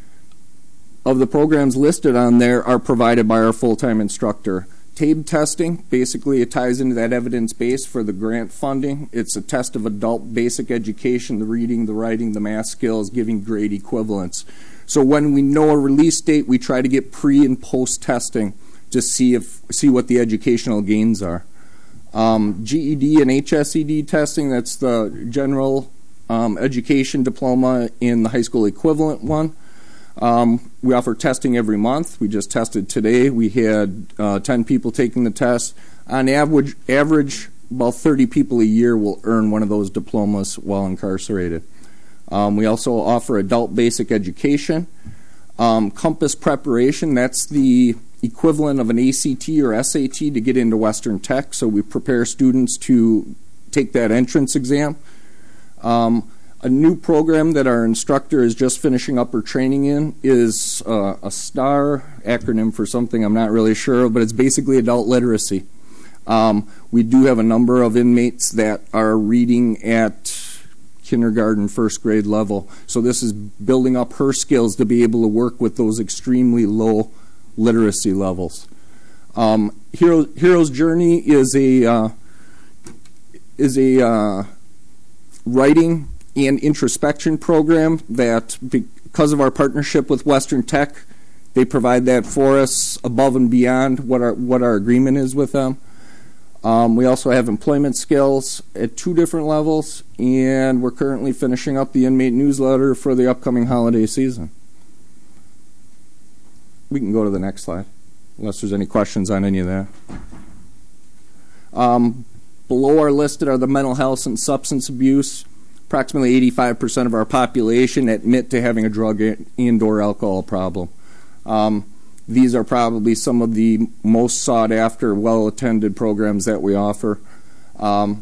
of the programs listed on there are provided by our full-time instructor. T A B E testing, basically it ties into that evidence base for the grant funding. It's a test of adult basic education, the reading, the writing, the math skills, giving grade equivalence. So when we know a release date, we try to get pre and post testing to see if see what the educational gains are. Um, G E D and H S E D testing, that's the general um, education diploma in the high school equivalent one. Um, we offer testing every month. We just tested today. We had uh, ten people taking the test. On average, average, about thirty people a year will earn one of those diplomas while incarcerated. Um, we also offer adult basic education. Um, Compass preparation, that's the equivalent of an A C T or S A T to get into Western Tech. So we prepare students to take that entrance exam. Um, a new program that our instructor is just finishing up her training in is uh, a STAR, acronym for something I'm not really sure of, but it's basically adult literacy. Um, we do have a number of inmates that are reading at kindergarten, first grade level. So this is building up her skills to be able to work with those extremely low literacy levels. Um, Hero, Hero's Journey is a uh, is a uh, writing and introspection program that, because of our partnership with Western Tech, they provide that for us above and beyond what our what our agreement is with them. Um, we also have employment skills at two different levels, and we're currently finishing up the inmate newsletter for the upcoming holiday season. We can go to the next slide, unless there's any questions on any of that. Um, below are listed are the mental health and substance abuse. Approximately eighty-five percent of our population admit to having a drug and or alcohol problem. Um, these are probably some of the most sought after, well-attended programs that we offer. Um,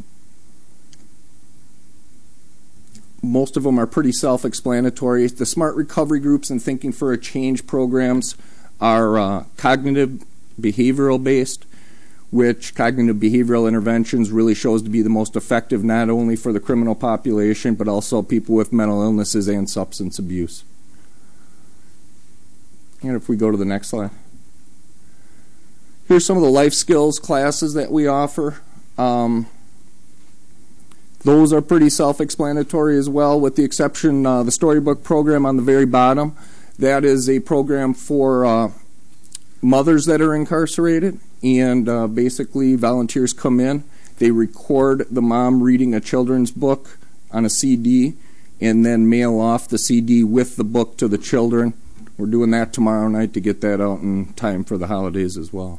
most of them are pretty self-explanatory. The Smart Recovery Groups and Thinking for a Change programs are uh, cognitive behavioral based, which cognitive behavioral interventions really shows to be the most effective not only for the criminal population but also people with mental illnesses and substance abuse. And if we go to the next slide. Here's some of the life skills classes that we offer. Um, those are pretty self-explanatory as well, with the exception uh, the Storybook program on the very bottom. That is a program for uh, mothers that are incarcerated, and uh, basically volunteers come in. They record the mom reading a children's book on a C D and then mail off the C D with the book to the children. We're doing that tomorrow night to get that out in time for the holidays as well.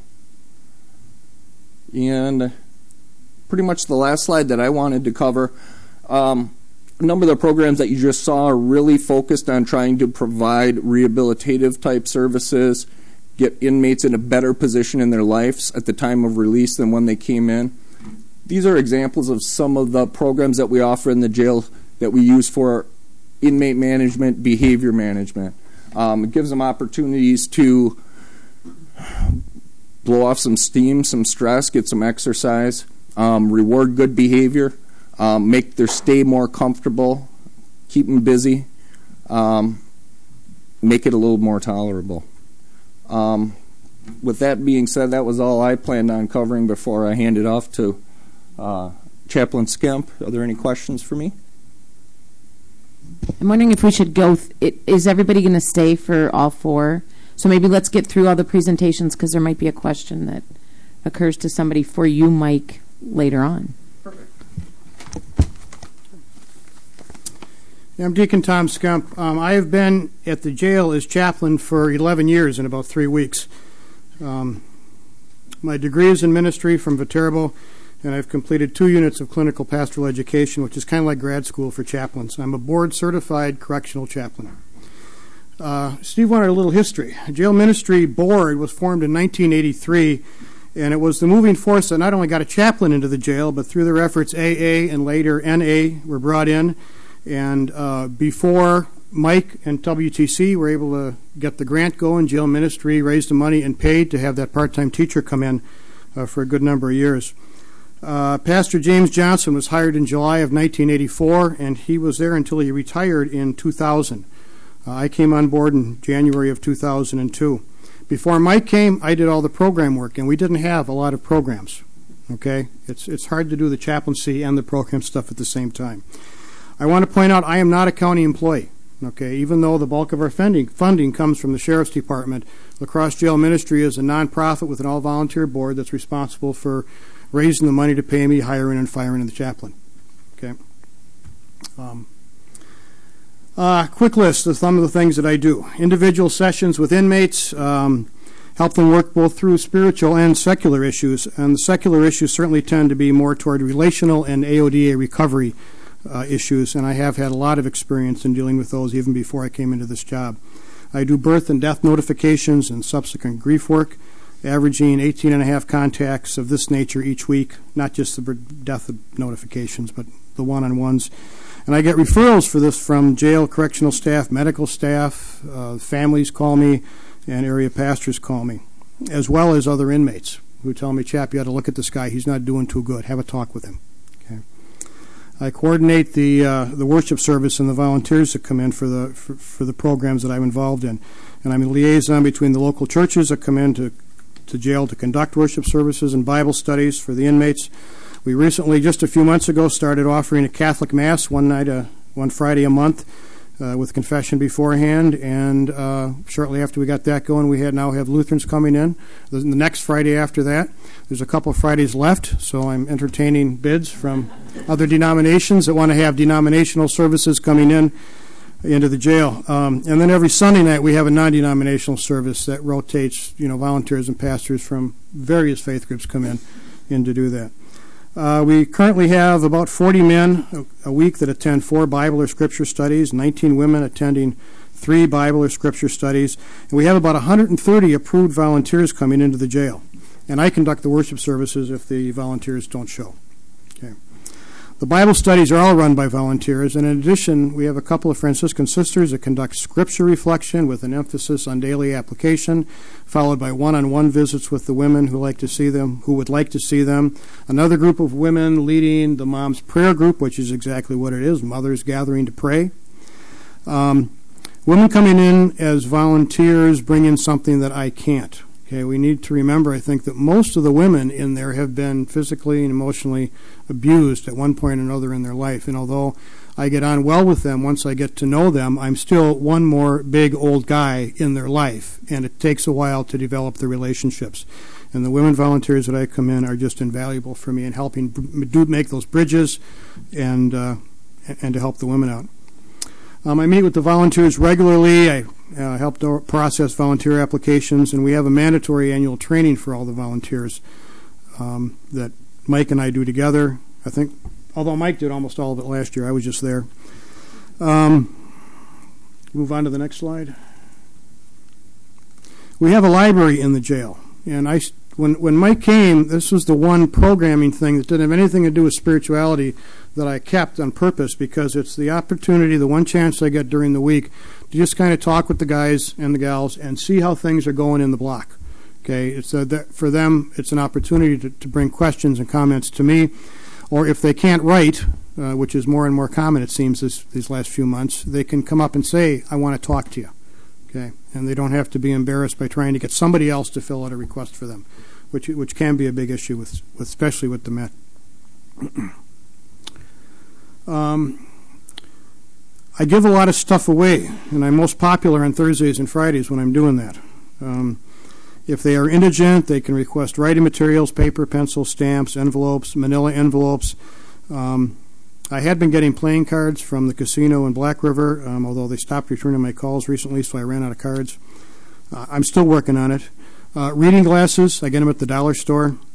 And pretty much the last slide that I wanted to cover, um, a number of the programs that you just saw are really focused on trying to provide rehabilitative type services, get inmates in a better position in their lives at the time of release than when they came in. These are examples of some of the programs that we offer in the jail that we use for inmate management, behavior management. Um, it gives them opportunities to blow off some steam, some stress, get some exercise, um, reward good behavior, um, make their stay more comfortable, keep them busy, um, make it a little more tolerable. Um, with that being said, that was all I planned on covering before I hand it off to uh, Chaplain Skemp. Are there any questions for me? I'm wondering if we should go, th- it, is everybody going to stay for all four? So maybe let's get through all the presentations, because there might be a question that occurs to somebody for you, Mike, later on. Perfect. Yeah, I'm Deacon Tom Skemp. Um, I have been at the jail as chaplain for eleven years in about three weeks. Um, my degree is in ministry from Viterbo. and I've completed two units of clinical pastoral education, which is kind of like grad school for chaplains. I'm a board-certified correctional chaplain. Uh, Steve wanted a little history. The Jail Ministry Board was formed in nineteen eighty-three, and it was the moving force that not only got a chaplain into the jail, but through their efforts, A A and later N A were brought in. And uh, before Mike and W T C were able to get the grant going, Jail Ministry raised the money and paid to have that part-time teacher come in uh, for a good number of years. Uh, Pastor James Johnson was hired in July of nineteen eighty-four, and he was there until he retired in two thousand. Uh, I came on board in January of two thousand two. Before Mike came, I did all the program work, and we didn't have a lot of programs. Okay, it's it's hard to do the chaplaincy and the program stuff at the same time. I want to point out I am not a county employee. Okay, even though the bulk of our funding funding comes from the Sheriff's Department, La Crosse Jail Ministry is a nonprofit with an all-volunteer board that's responsible for raising the money to pay me, hiring and firing the chaplain. Okay. Um, Uh, quick list of some of the things that I do. Individual sessions with inmates, um, help them work both through spiritual and secular issues. And the secular issues certainly tend to be more toward relational and A O D A recovery uh, issues, and I have had a lot of experience in dealing with those even before I came into this job. I do birth and death notifications and subsequent grief work, averaging eighteen and a half contacts of this nature each week, not just the death notifications, but the one-on-ones. And I get referrals for this from jail correctional staff, medical staff, uh, families call me, and area pastors call me, as well as other inmates who tell me, Chap, you ought to look at this guy. He's not doing too good. Have a talk with him. Okay. I coordinate the uh, the worship service and the volunteers that come in for the for, for the programs that I'm involved in. And I'm a liaison between the local churches that come in to, to jail to conduct worship services and Bible studies for the inmates. We recently, just a few months ago, started offering a Catholic Mass one night, a, one Friday a month, uh, with confession beforehand. And uh, shortly after we got that going, we had now have Lutherans coming in. The, the next Friday after that, there's a couple of Fridays left, so I'm entertaining bids from other denominations that want to have denominational services coming in into the jail. Um, and then every Sunday night, we have a non-denominational service that rotates. You know, volunteers and pastors from various faith groups come in in to do that. Uh, we currently have about forty men a, a week that attend four Bible or Scripture studies, nineteen women attending three Bible or Scripture studies, and we have about one hundred thirty approved volunteers coming into the jail. And I conduct the worship services if the volunteers don't show. Okay. The Bible studies are all run by volunteers, and in addition, we have a couple of Franciscan sisters that conduct Scripture reflection with an emphasis on daily application, followed by one-on-one visits with the women who like to see them, who would like to see them. Another group of women leading the Mom's Prayer Group, which is exactly what it is, mothers gathering to pray. Um, women coming in as volunteers bring in something that I can't. Okay, we need to remember, I think, that most of the women in there have been physically and emotionally abused at one point or another in their life. And although I get on well with them once I get to know them, I'm still one more big old guy in their life. And it takes a while to develop the relationships. And the women volunteers that I come in are just invaluable for me in helping do make those bridges and, uh, and to help the women out. Um, I meet with the volunteers regularly. I uh, help to process volunteer applications, and we have a mandatory annual training for all the volunteers um, that Mike and I do together. I think, although Mike did almost all of it last year, I was just there. Um, move on to the next slide. We have a library in the jail, and I, when when Mike came, this was the one programming thing that didn't have anything to do with spirituality that I kept on purpose, because it's the opportunity, the one chance I get during the week to just kind of talk with the guys and the gals and see how things are going in the block. Okay, it's a, that for them, it's an opportunity to, to bring questions and comments to me, or if they can't write, uh, which is more and more common, it seems, this, these last few months, they can come up and say, I want to talk to you. Okay, and they don't have to be embarrassed by trying to get somebody else to fill out a request for them, which which can be a big issue, with, with especially with the Met. Um, I give a lot of stuff away, and I'm most popular on Thursdays and Fridays when I'm doing that. Um, if they are indigent, they can request writing materials, paper, pencil, stamps, envelopes, manila envelopes. Um, I had been getting playing cards from the casino in Black River, um, although they stopped returning my calls recently, so I ran out of cards. Uh, I'm still working on it. Uh, reading glasses, I get them at the dollar store.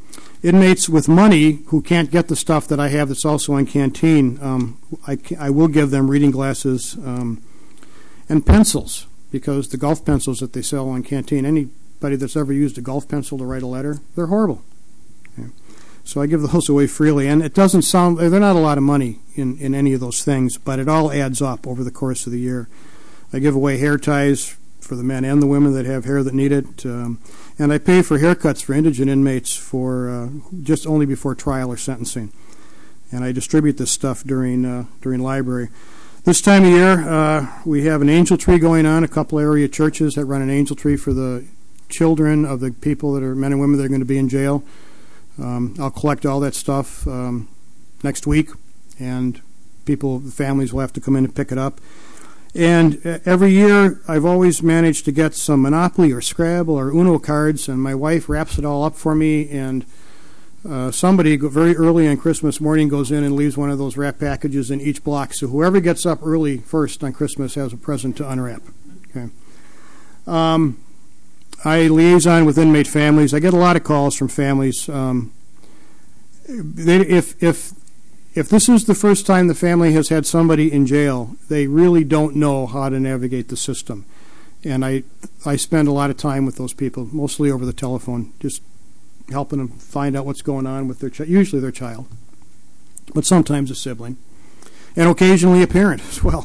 inmates with money who can't get the stuff that I have that's also in canteen, um, I, I will give them reading glasses um, and pencils, because the golf pencils that they sell in canteen, anybody that's ever used a golf pencil to write a letter, they're horrible. Okay. So I give those away freely, and it doesn't sound, they're not a lot of money in, in any of those things, but it all adds up over the course of the year. I give away hair ties for the men and the women that have hair that need it, um, and I pay for haircuts for indigent inmates for uh, just only before trial or sentencing. And I distribute this stuff during uh, during library. This time of year, uh, we have an angel tree going on. A couple area churches that run an angel tree for the children of the people that are men and women that are going to be in jail. Um, I'll collect all that stuff um, next week, and people, the families will have to come in and pick it up. And uh, every year, I've always managed to get some Monopoly or Scrabble or Uno cards, and my wife wraps it all up for me, and uh, somebody go very early on Christmas morning goes in and leaves one of those wrap packages in each block. So whoever gets up early first on Christmas has a present to unwrap. Okay. Um, I liaison with inmate families. I get a lot of calls from families. Um, they, if if if this is the first time the family has had somebody in jail, they really don't know how to navigate the system. And I I spend a lot of time with those people, mostly over the telephone, just helping them find out what's going on with their child, usually their child, but sometimes a sibling, and occasionally a parent as well.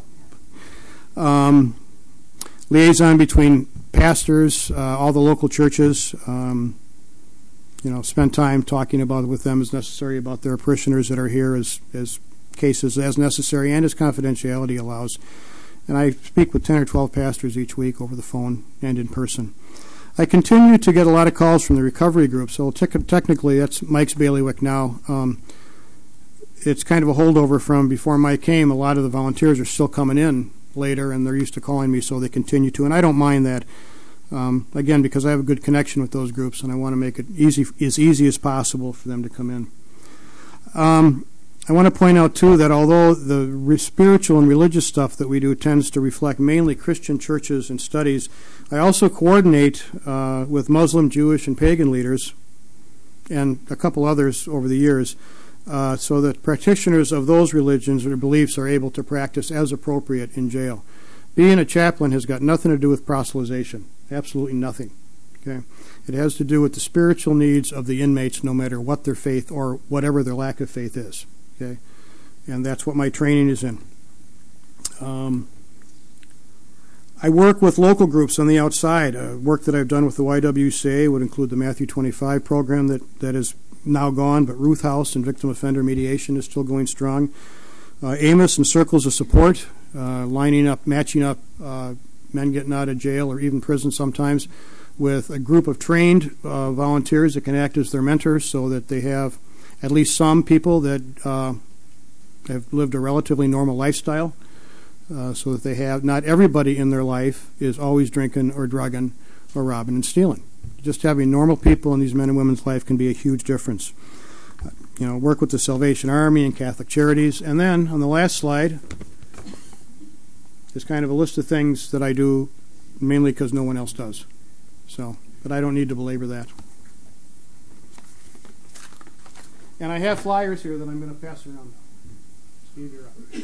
Um, liaison between pastors, uh, all the local churches, um, you know, spend time talking about with them as necessary about their parishioners that are here as, as cases as necessary and as confidentiality allows. And I speak with ten or twelve pastors each week over the phone and in person. I continue to get a lot of calls from the recovery group, so te- technically that's Mike's bailiwick now. Um, it's kind of a holdover from before Mike came. A lot of the volunteers are still coming in later, and they're used to calling me, so they continue to, and I don't mind that. Um, again, because I have a good connection with those groups, and I want to make it easy, as easy as possible for them to come in. Um, I want to point out, too, that although the re- spiritual and religious stuff that we do tends to reflect mainly Christian churches and studies, I also coordinate uh, with Muslim, Jewish, and pagan leaders, and a couple others over the years, uh, so that practitioners of those religions or beliefs are able to practice as appropriate in jail. Being a chaplain has got nothing to do with proselytization. Absolutely nothing. Okay, it has to do with the spiritual needs of the inmates, no matter what their faith or whatever their lack of faith is. Okay, and that's what my training is in. Um, I work with local groups on the outside. Uh, work that I've done with the Y W C A would include the Matthew twenty-five program that, that is now gone, but Ruth House and victim offender mediation is still going strong. Uh, Amos and Circles of Support, uh, lining up, matching up uh, men getting out of jail or even prison sometimes with a group of trained uh, volunteers that can act as their mentors, so that they have at least some people that uh, have lived a relatively normal lifestyle, uh, so that they have, not everybody in their life is always drinking or drugging or robbing and stealing. Just having normal people in these men and women's life can be a huge difference. Uh, you know, work with the Salvation Army and Catholic Charities. And then on the last slide is kind of a list of things that I do, mainly because no one else does. So, but I don't need to belabor that. And I have flyers here that I'm going to pass around. Steve, you're up.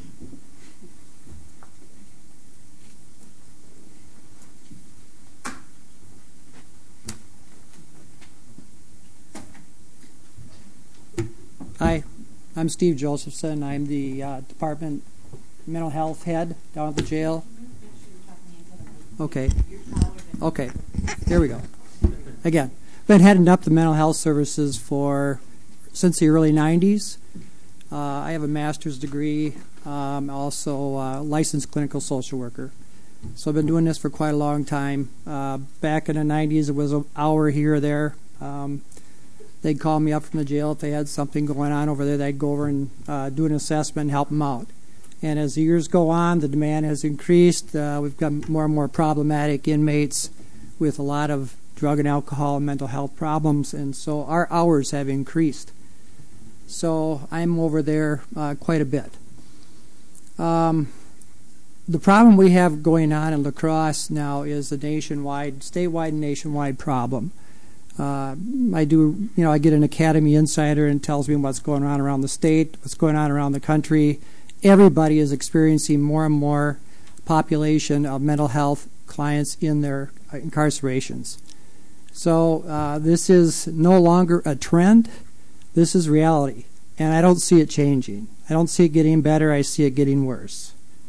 Hi, I'm Steve Josephson. I'm the uh, Department Mental Health Head down at the jail. Okay. Okay. There we go. Again, been heading up the mental health services for since the early nineties. Uh, I have a master's degree, um, also a licensed clinical social worker. So I've been doing this for quite a long time. Uh, back in the nineties, it was an hour here or there. Um, they'd call me up from the jail if they had something going on over there. They'd go over and uh, do an assessment and help them out. And as the years go on, the demand has increased. Uh, we've got more and more problematic inmates with a lot of drug and alcohol and mental health problems, and so our hours have increased. So I'm over there uh, quite a bit. Um, the problem we have going on in La Crosse now is a nationwide, statewide and nationwide problem. Uh, I do, you know, I get an Academy Insider and it tells me what's going on around the state, what's going on around the country. Everybody is experiencing more and more population of mental health clients in their incarcerations. So uh, this is no longer a trend. This is reality. And I don't see it changing. I don't see it getting better. I see it getting worse.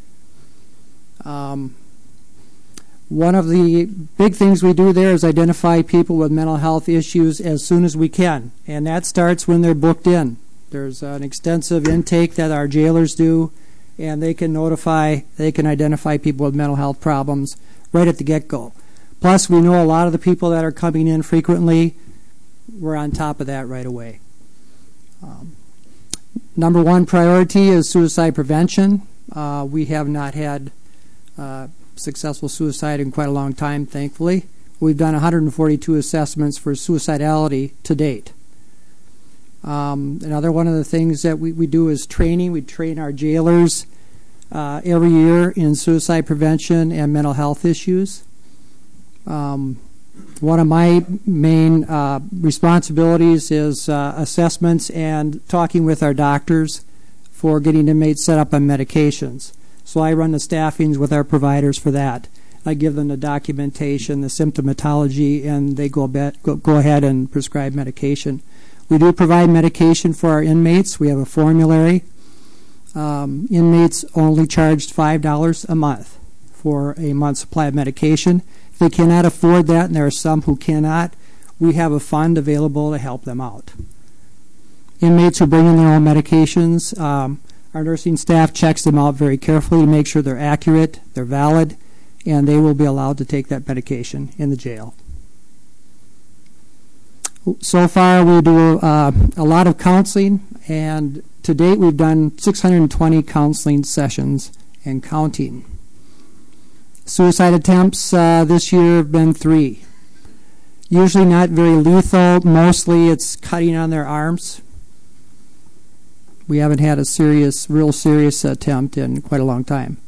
Um, one of the big things we do there is identify people with mental health issues as soon as we can. And that starts when they're booked in. There's an extensive intake that our jailers do, and they can notify, they can identify people with mental health problems right at the get-go. Plus, we know a lot of the people that are coming in frequently. We're on top of that right away. Um, number one priority is suicide prevention. Uh, we have not had uh, successful suicide in quite a long time, thankfully. We've done one hundred forty-two assessments for suicidality to date. Um, another one of the things that we, we do is training. We train our jailers uh, every year in suicide prevention and mental health issues. Um, one of my main uh, responsibilities is uh, assessments and talking with our doctors for getting inmates set up on medications. So I run the staffings with our providers for that. I give them the documentation, the symptomatology, and they go, be- go, go ahead and prescribe medication. We do provide medication for our inmates. We have a formulary. Um, inmates only charged five dollars a month for a month's supply of medication. If they cannot afford that, and there are some who cannot, we have a fund available to help them out. Inmates who bring in their own medications, um, our nursing staff checks them out very carefully to make sure they're accurate, they're valid, and they will be allowed to take that medication in the jail. So far, we do uh, a lot of counseling, and to date, we've done six hundred twenty counseling sessions and counting. Suicide attempts uh, this year have been three. Usually not very lethal. Mostly it's cutting on their arms. We haven't had a serious, real serious attempt in quite a long time.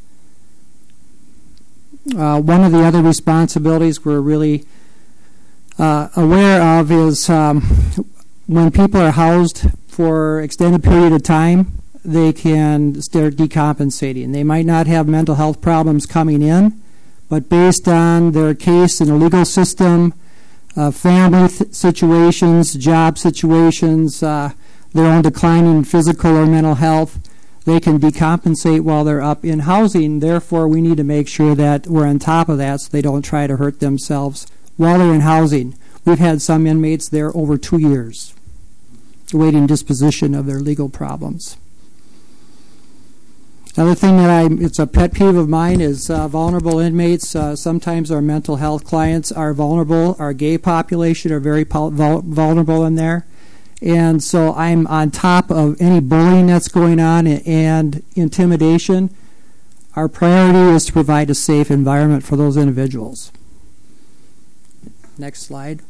Uh, one of the other responsibilities we're really uh, aware of is um, when people are housed for extended period of time, they can start decompensating. They might not have mental health problems coming in, but based on their case in the legal system, uh, family th- situations, job situations, uh, their own declining physical or mental health, they can decompensate while they're up in housing. Therefore, we need to make sure that we're on top of that so they don't try to hurt themselves while they're in housing. We've had some inmates there over two years awaiting disposition of their legal problems. Another thing that I, it's a pet peeve of mine is uh, vulnerable inmates. Uh, sometimes our mental health clients are vulnerable. Our gay population are very pul- vul- vulnerable in there. And so I'm on top of any bullying that's going on and intimidation. Our priority is to provide a safe environment for those individuals. Next slide.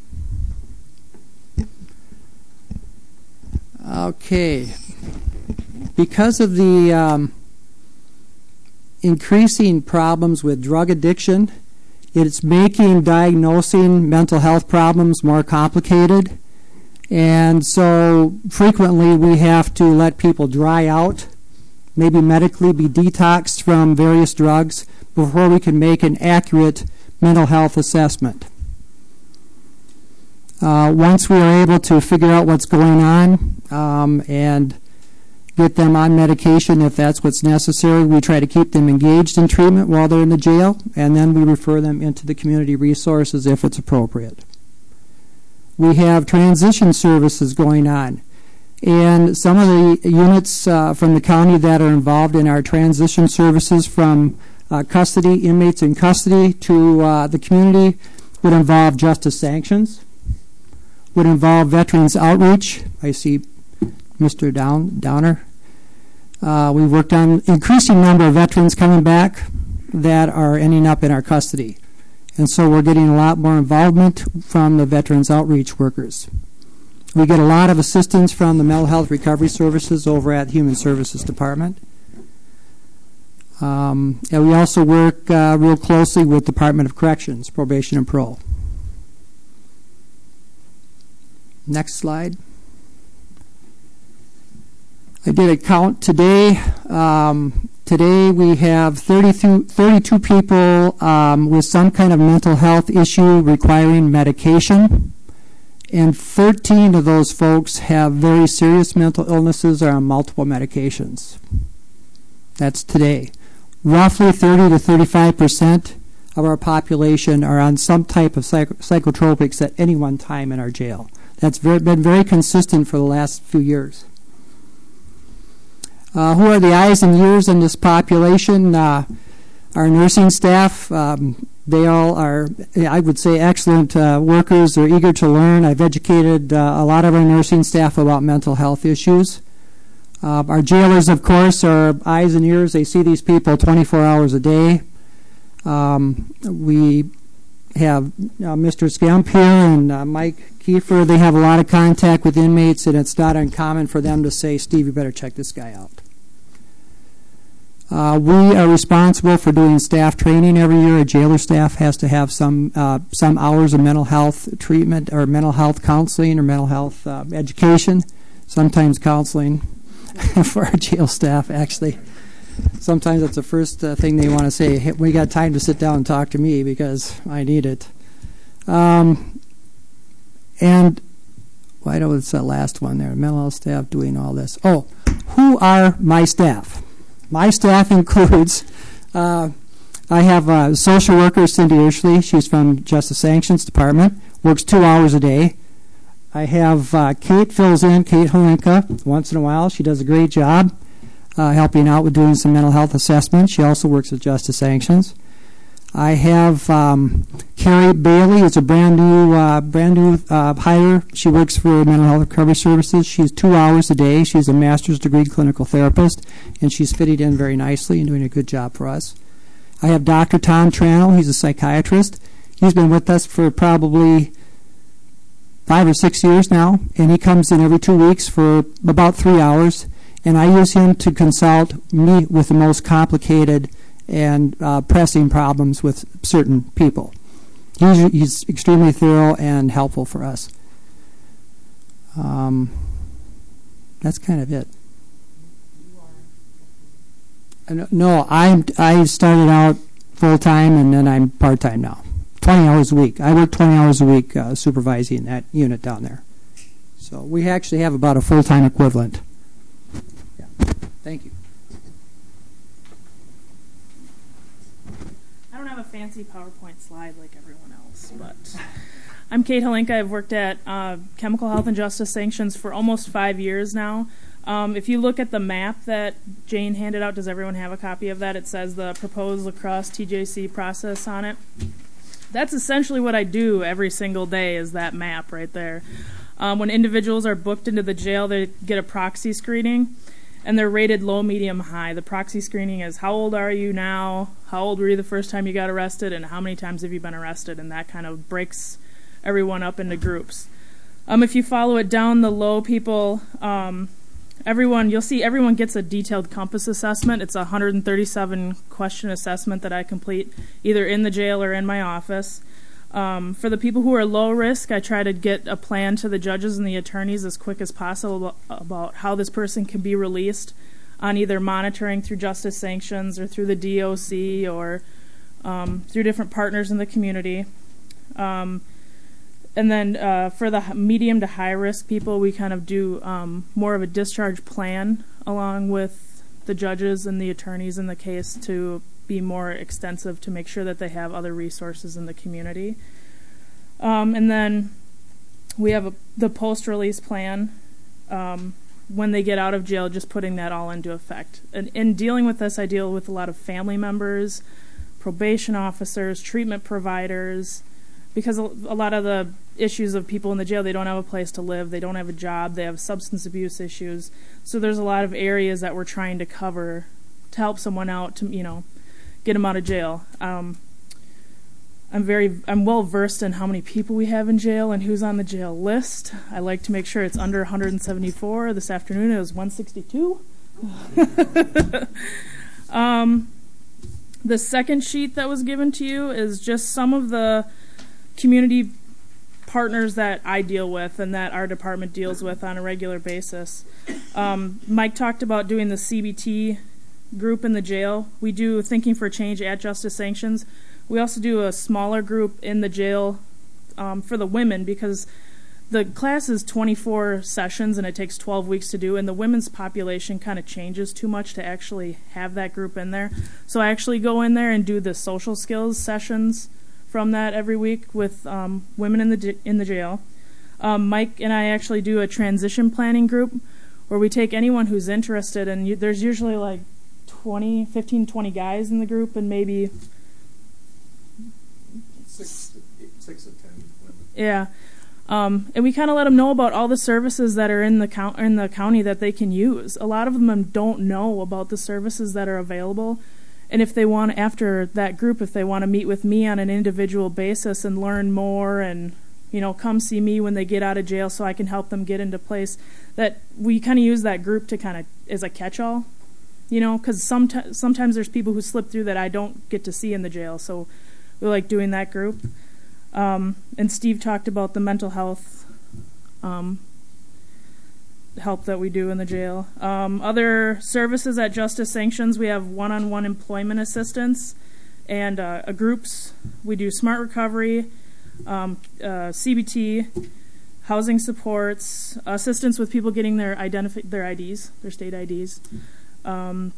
Okay. Because of the um, increasing problems with drug addiction, it's making diagnosing mental health problems more complicated. And so frequently we have to let people dry out, maybe medically be detoxed from various drugs before we can make an accurate mental health assessment. Uh, once we are able to figure out what's going on um, and get them on medication if that's what's necessary, we try to keep them engaged in treatment while they're in the jail, and then we refer them into the community resources if it's appropriate. We have transition services going on. And some of the units uh, from the county that are involved in our transition services from uh, custody, inmates in custody to uh, the community would involve justice sanctions, would involve veterans outreach. I see Mister Down, Downer. Uh, we've worked on increasing number of veterans coming back that are ending up in our custody. And so we're getting a lot more involvement from the veterans outreach workers. We get a lot of assistance from the mental health recovery services over at the Human Services Department. Um, and we also work uh, real closely with Department of Corrections, Probation and Parole. Next slide. I did a count today. Um, today we have thirty-two, thirty-two people um, with some kind of mental health issue requiring medication. And thirteen of those folks have very serious mental illnesses or are on multiple medications. That's today. Roughly thirty to thirty-five percent of our population are on some type of psych- psychotropics at any one time in our jail. That's very, been very consistent for the last few years. Uh, who are the eyes and ears in this population? Uh, our nursing staff. Um, they all are, I would say, excellent uh, workers. They're eager to learn. I've educated uh, a lot of our nursing staff about mental health issues. Uh, our jailers, of course, are eyes and ears. They see these people twenty-four hours a day. Um, we have uh, Mister Scamp here and uh, Mike Kiefer. They have a lot of contact with inmates, and it's not uncommon for them to say, Steve, you better check this guy out. Uh, we are responsible for doing staff training every year. A jailer staff has to have some uh, some hours of mental health treatment or mental health counseling or mental health uh, education, sometimes counseling for our jail staff, actually. Sometimes that's the first uh, thing they want to say. Hey, we got time to sit down and talk to me because I need it. Um, and why don't it's that last one there? Mental health staff doing all this. Oh, who are my staff? My staff includes, uh, I have a social worker, Cindy Urshley. She's from Justice Sanctions Department, works two hours a day. I have uh, Kate fills in, Kate Holinka, once in a while. She does a great job uh, helping out with doing some mental health assessment. She also works with Justice Sanctions. I have um, Carrie Bailey, is a brand new uh, brand new uh, hire. She works for Mental Health Recovery Services. She's two hours a day. She's a master's degree clinical therapist, and she's fitted in very nicely and doing a good job for us. I have Doctor Tom Tranel. He's a psychiatrist. He's been with us for probably five or six years now, and he comes in every two weeks for about three hours, and I use him to consult me with the most complicated and uh, pressing problems with certain people. He's, he's extremely thorough and helpful for us. Um, that's kind of it. Uh, no, I I started out full time and then I'm part time now. Twenty hours a week. I work twenty hours a week uh, supervising that unit down there. So we actually have about a full time equivalent. Yeah. Thank you. I don't have a fancy PowerPoint slide like everyone else, but I'm Kate Holinka. I've worked at uh, Chemical Health and Justice Sanctions for almost five years now. Um, if you look at the map that Jane handed out, does everyone have a copy of that? It says the proposed La Crosse T J C process on it. That's essentially what I do every single day is that map right there. Um, when individuals are booked into the jail, they get a proxy screening. And they're rated low, medium, high. The proxy screening is how old are you now, how old were you the first time you got arrested, and how many times have you been arrested, and that kind of breaks everyone up into groups. Um, if you follow it down, the low people, um, everyone, you'll see everyone gets a detailed COMPASS assessment. It's a one hundred thirty-seven question assessment that I complete either in the jail or in my office. Um, for the people who are low risk, I try to get a plan to the judges and the attorneys as quick as possible about, about how this person can be released on either monitoring through Justice Sanctions or through the D O C or um, through different partners in the community. Um, and then uh, for the medium to high risk people, we kind of do um, more of a discharge plan along with the judges and the attorneys in the case to be more extensive to make sure that they have other resources in the community. Um, and then we have a, the post-release plan. Um, when they get out of jail, just putting that all into effect. And in dealing with this, I deal with a lot of family members, probation officers, treatment providers, because a, a lot of the issues of people in the jail, they don't have a place to live, they don't have a job, they have substance abuse issues. So there's a lot of areas that we're trying to cover to help someone out to, you know, get them out of jail. Um, I'm very, I'm well versed in how many people we have in jail and who's on the jail list. I like to make sure it's under one hundred seventy-four. This afternoon it was one sixty-two. um, the second sheet that was given to you is just some of the community partners that I deal with and that our department deals with on a regular basis. Um, Mike talked about doing the C B T group in the jail. We do Thinking for Change at Justice Sanctions. We also do a smaller group in the jail um, for the women, because the class is twenty-four sessions and it takes twelve weeks to do, and the women's population kind of changes too much to actually have that group in there. So I actually go in there and do the social skills sessions from that every week with um, women in the j- in the jail. Um, Mike and I actually do a transition planning group where we take anyone who's interested, and you, there's usually like twenty, fifteen, twenty guys in the group, and maybe six, six to ten women. Yeah. Um, and we kind of let them know about all the services that are in the count in the county that they can use. A lot of them don't know about the services that are available, and if they want, after that group, if they want to meet with me on an individual basis and learn more, and you know, come see me when they get out of jail, so I can help them get into place. That we kind of use that group to kind of as a catch-all, you know, because sometimes sometimes there's people who slip through that I don't get to see in the jail, so we like doing that group. Um, and Steve talked about the mental health um, help that we do in the jail. Um, other services at Justice Sanctions, we have one-on-one employment assistance and uh, uh, groups. We do smart recovery, um, uh, C B T, housing supports, assistance with people getting their identifi- their I Ds, their state I Ds. Um,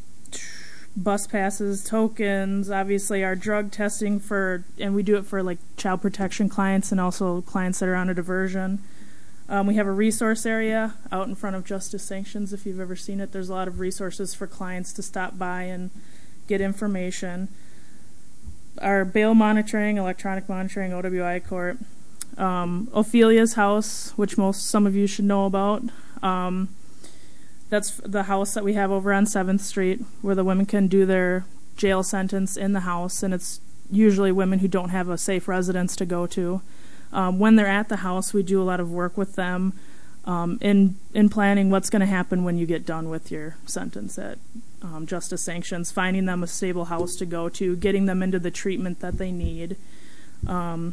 bus passes, tokens, obviously our drug testing for, and we do it for like child protection clients and also clients that are on a diversion. Um, we have a resource area out in front of Justice Sanctions. If you've ever seen it, there's a lot of resources for clients to stop by and get information. Our bail monitoring, electronic monitoring, O W I court. Um, Ophelia's house, which most some of you should know about. Um, That's the house that we have over on seventh street where the women can do their jail sentence in the house, and it's usually women who don't have a safe residence to go to. Um, when they're at the house, we do a lot of work with them um, in in planning what's going to happen when you get done with your sentence at um, Justice Sanctions, finding them a stable house to go to, getting them into the treatment that they need. Um,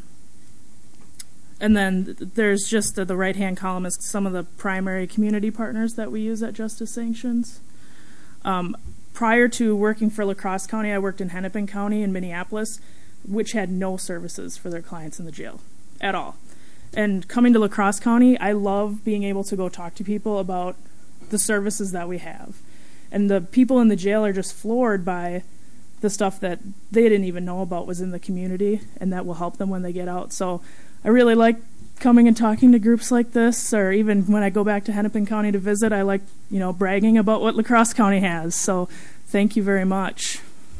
And then th- there's just the, the right-hand column is some of the primary community partners that we use at Justice Sanctions. Um, prior to working for La Crosse County, I worked in Hennepin County in Minneapolis, which had no services for their clients in the jail at all. And coming to La Crosse County, I love being able to go talk to people about the services that we have. And the people in the jail are just floored by the stuff that they didn't even know about was in the community, and that will help them when they get out. So I really like coming and talking to groups like this, or even when I go back to Hennepin County to visit, I like, you know, bragging about what La Crosse County has. So thank you very much.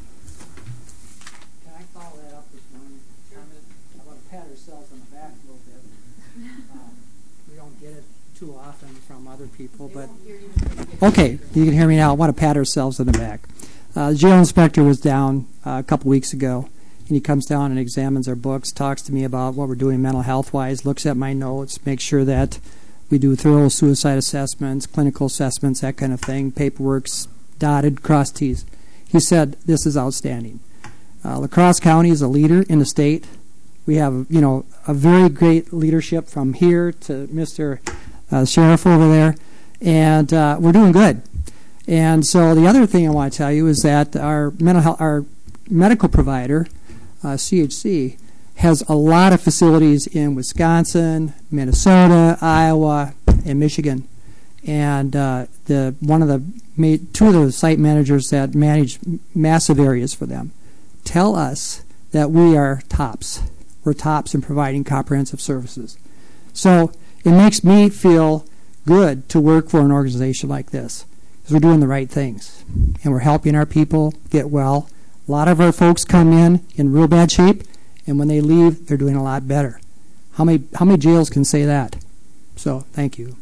Can I follow that up with one comment? I want to pat ourselves on the back a little bit. Um, we don't get it too often from other people, but okay, you can hear me now. I want to pat ourselves on the back. Uh, the jail inspector was down uh, a couple weeks ago. And he comes down and examines our books, talks to me about what we're doing mental health-wise, looks at my notes, makes sure that we do thorough suicide assessments, clinical assessments, that kind of thing, paperwork's dotted, crossed T's. He said, this is outstanding. Uh, La Crosse County is a leader in the state. We have, you know, a very great leadership from here to Mister Uh, Sheriff over there, and uh, we're doing good. And so the other thing I want to tell you is that our mental health, our medical provider, Uh, C H C, has a lot of facilities in Wisconsin, Minnesota, Iowa, and Michigan. And uh, the one of the ma- two of the site managers that manage massive areas for them tell us that we are tops. We're tops in providing comprehensive services. So it makes me feel good to work for an organization like this, because we're doing the right things and we're helping our people get well. A lot of our folks come in in real bad shape, and when they leave, they're doing a lot better. How many how many jails can say that? So, thank you.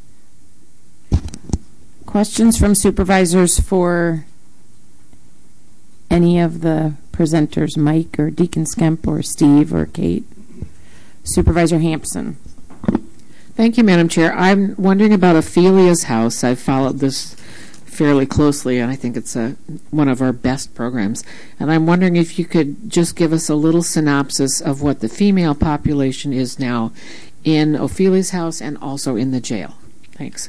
Questions from supervisors for any of the presenters, Mike or Deacon Skemp or Steve or Kate? Supervisor Hampson. Thank you, Madam Chair. I'm wondering about Ophelia's house. I've followed this fairly closely, and I think it's a, one of our best programs. And I'm wondering if you could just give us a little synopsis of what the female population is now in Ophelia's house and also in the jail. Thanks.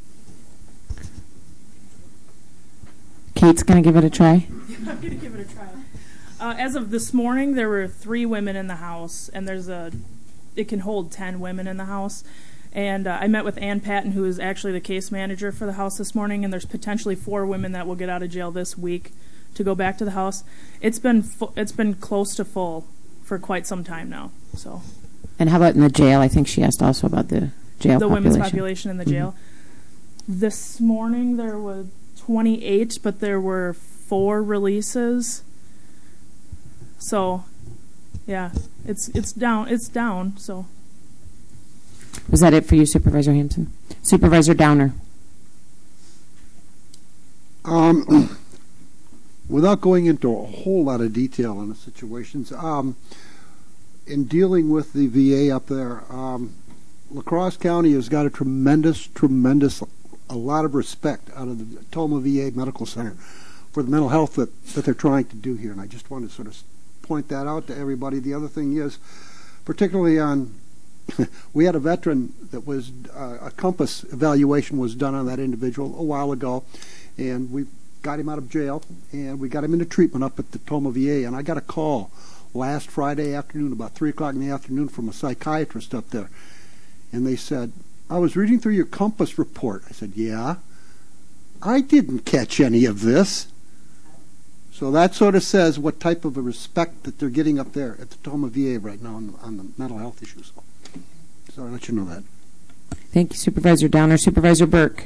Kate's going to give it a try. I'm going to give it a try. Uh, as of this morning, there were three women in the house, and there's a, it can hold ten women in the house. And uh, I met with Ann Patton, who is actually the case manager for the house this morning, and there's potentially four women that will get out of jail this week to go back to the house. It's been fu- it's been close to full for quite some time now. So. And how about in the jail? I think she asked also about the jail the population. women's population in the jail. Mm-hmm. This morning there were twenty-eight, but there were four releases. So, yeah, it's it's down. It's down. So. Was that it for you, Supervisor Hampson? Supervisor Downer. Um, without going into a whole lot of detail on the situations, um, in dealing with the V A up there, um, La Crosse County has got a tremendous, tremendous, a lot of respect out of the Toma V A Medical Center for the mental health that, that they're trying to do here. And I just want to sort of point that out to everybody. The other thing is, particularly on we had a veteran that was uh, a COMPASS evaluation was done on that individual a while ago, and we got him out of jail, and we got him into treatment up at the Toma V A. And I got a call last Friday afternoon, about three o'clock in the afternoon, from a psychiatrist up there, and they said, "I was reading through your COMPASS report." I said, "Yeah, I didn't catch any of this." So that sort of says what type of a respect that they're getting up there at the Toma V A right now on the, on the mental health issues. So I'll let you know that. Thank you, Supervisor Downer. Supervisor Burke.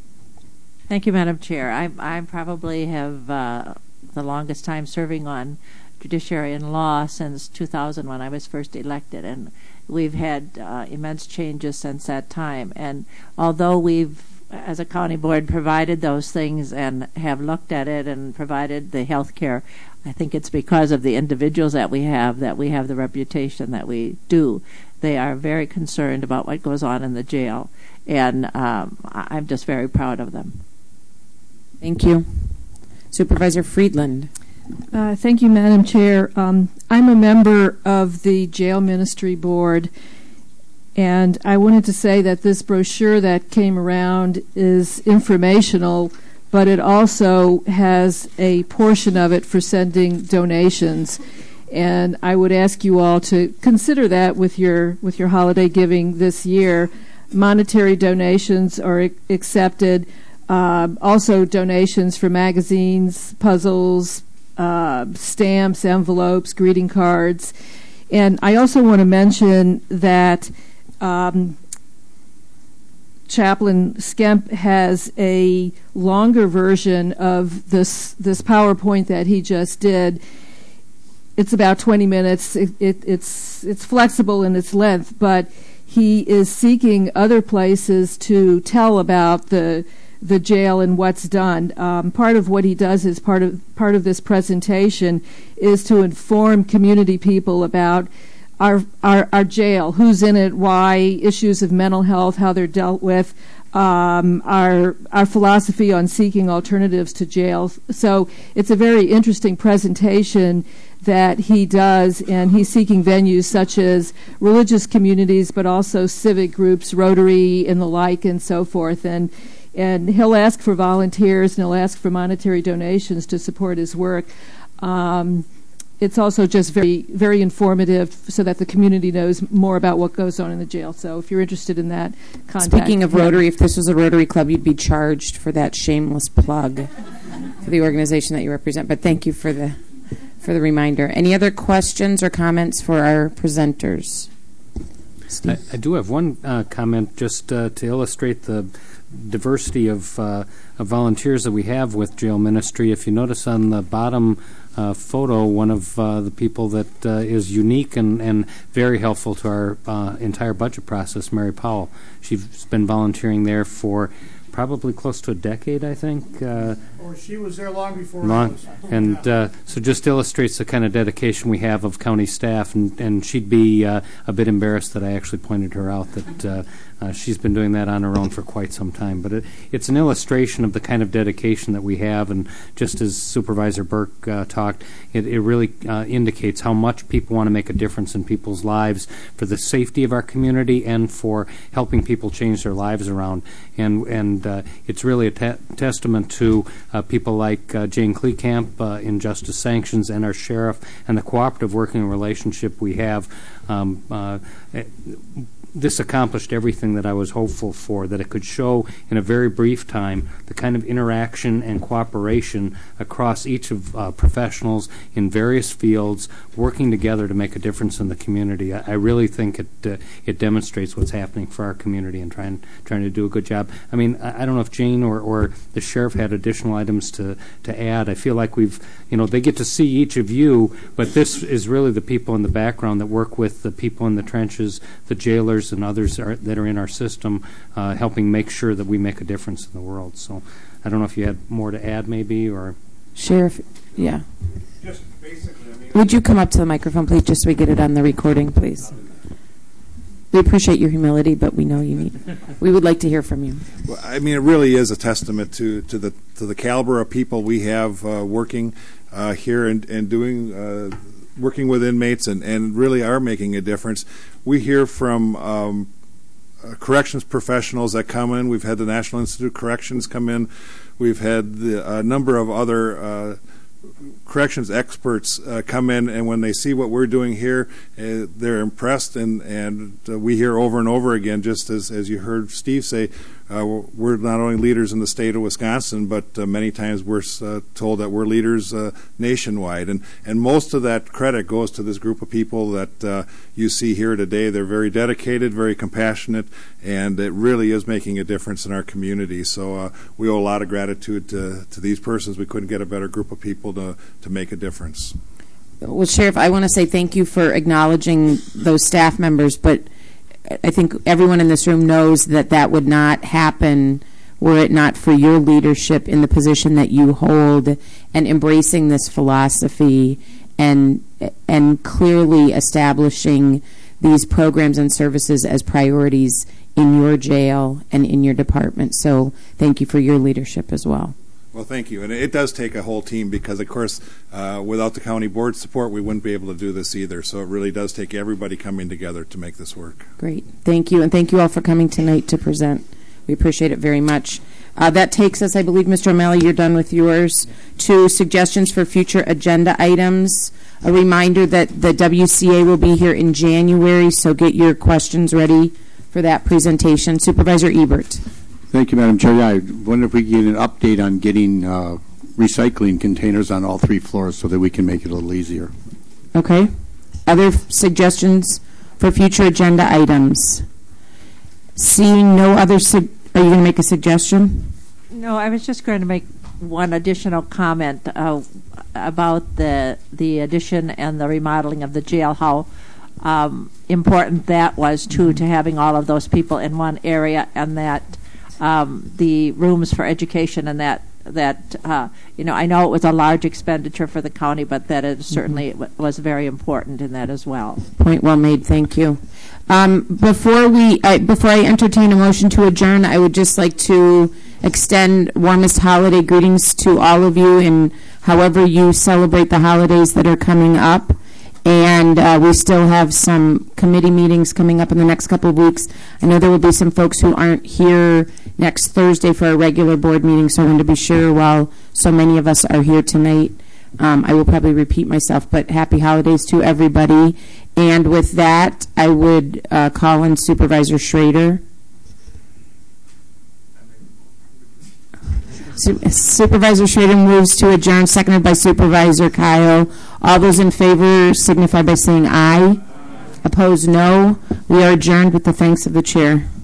Thank you, Madam Chair. I, I probably have uh, the longest time serving on judiciary and law since two thousand when I was first elected, and we've had uh, immense changes since that time. And although we've, as a county board, provided those things and have looked at it and provided the health care, I think it's because of the individuals that we have that we have the reputation that we do. They are very concerned about what goes on in the jail, and um, I'm just very proud of them. Thank you. Supervisor Friedland. Uh, thank you, Madam Chair. Um, I'm a member of the Jail Ministry Board, and I wanted to say that this brochure that came around is informational, but it also has a portion of it for sending donations. And I would ask you all to consider that with your with your holiday giving this year. Monetary donations are ac- accepted. Uh, also donations for magazines, puzzles, uh, stamps, envelopes, greeting cards. And I also want to mention that um, Chaplain Skemp has a longer version of this this PowerPoint that he just did. It's about twenty minutes. It, it, it's it's flexible in its length, but he is seeking other places to tell about the the jail and what's done. Um, part of what he does is part of part of this presentation is to inform community people about our our, our jail, who's in it, why, issues of mental health, how they're dealt with, um, our our philosophy on seeking alternatives to jail. So it's a very interesting presentation that he does, and he's seeking venues such as religious communities, but also civic groups, Rotary, and the like, and so forth. And and he'll ask for volunteers, and he'll ask for monetary donations to support his work. Um, it's also just very, very informative so that the community knows more about what goes on in the jail. So if you're interested in that, contact Speaking of him. Rotary, if this was a Rotary Club, you'd be charged for that shameless plug for the organization that you represent. But thank you for the for the reminder. Any other questions or comments for our presenters? I, I do have one uh, comment just uh, to illustrate the diversity of, uh, of volunteers that we have with jail ministry. If you notice on the bottom uh, photo, one of uh, the people that uh, is unique and, and very helpful to our uh, entire budget process, Mary Powell. She's been volunteering there for probably close to a decade, I think. Uh, Oh, she was there long before I long, was. and uh, so just illustrates the kind of dedication we have of county staff, and, and she'd be uh, a bit embarrassed that I actually pointed her out that uh, uh, she's been doing that on her own for quite some time. But it, it's an illustration of the kind of dedication that we have, and just as Supervisor Burke uh, talked, it, it really uh, indicates how much people want to make a difference in people's lives for the safety of our community and for helping people change their lives around. And and uh, it's really a te- testament to uh, people like uh, Jane Kleekamp uh, in Justice Sanctions and our sheriff and the cooperative working relationship we have. Um, uh, This accomplished everything that I was hopeful for, that it could show in a very brief time the kind of interaction and cooperation across each of uh, professionals in various fields working together to make a difference in the community. I, I really think it uh, it demonstrates what's happening for our community and trying trying to do a good job. I mean, I, I don't know if Jane or, or the sheriff had additional items to, to add. I feel like we've, you know, they get to see each of you, but this is really the people in the background that work with the people in the trenches, the jailers, and others are, that are in our system, uh, helping make sure that we make a difference in the world. So I don't know if you had more to add, maybe, or Sheriff, yeah. Just basically, I mean, Would you come up to the microphone, please, just so we get it on the recording, please? We appreciate your humility, but we know you need. We would like to hear from you. Well, I mean, it really is a testament to, to the to the caliber of people we have uh, working uh, here and and doing. Uh, working with inmates and, and really are making a difference. We hear from um, uh, corrections professionals that come in. We've had the National Institute of Corrections come in. We've had the, a number of other uh, corrections experts uh, come in, and when they see what we're doing here, uh, they're impressed, and, and uh, we hear over and over again, just as, as you heard Steve say, uh, we're not only leaders in the state of Wisconsin, but uh, many times we're uh, told that we're leaders uh, nationwide. And, and most of that credit goes to this group of people that uh, you see here today. They're very dedicated, very compassionate, and it really is making a difference in our community. So uh, we owe a lot of gratitude to, to these persons. We couldn't get a better group of people to, to make a difference. Well, Sheriff, I want to say thank you for acknowledging those staff members, but I think everyone in this room knows that that would not happen were it not for your leadership in the position that you hold and embracing this philosophy and and clearly establishing these programs and services as priorities in your jail and in your department. So thank you for your leadership as well. Well, thank you. And it does take a whole team because, of course, uh, without the county board support, we wouldn't be able to do this either. So it really does take everybody coming together to make this work. Great. Thank you. And thank you all for coming tonight to present. We appreciate it very much. Uh, that takes us, I believe, Mister O'Malley, you're done with yours, to suggestions for future agenda items. A reminder that the W C A will be here in January, so get your questions ready for that presentation. Supervisor Ebert. Thank you, Madam Chair. Yeah, I wonder if we could get an update on getting uh, recycling containers on all three floors so that we can make it a little easier. Okay. Other f- suggestions for future agenda items? Seeing no other, su- are you going to make a suggestion? No, I was just going to make one additional comment uh, about the the addition and the remodeling of the jail. How um, important that was too, to having all of those people in one area, and that. Um, the rooms for education and that that uh, you know, I know it was a large expenditure for the county, but that it certainly mm-hmm. w- was very important in that as well. Point well made. Thank you. Um, before we uh, before I entertain a motion to adjourn, I would just like to extend warmest holiday greetings to all of you, in however you celebrate the holidays that are coming up. And uh, we still have some committee meetings coming up in the next couple of weeks. I know there will be some folks who aren't here next Thursday for a regular board meeting, so I want to be sure while so many of us are here tonight, um, I will probably repeat myself, but happy holidays to everybody. And with that, I would uh, call in Supervisor Schrader. Supervisor Schrader moves to adjourn, seconded by Supervisor Kyle. All those in favor signify by saying aye. Aye. Opposed, no. We are adjourned with the thanks of the chair.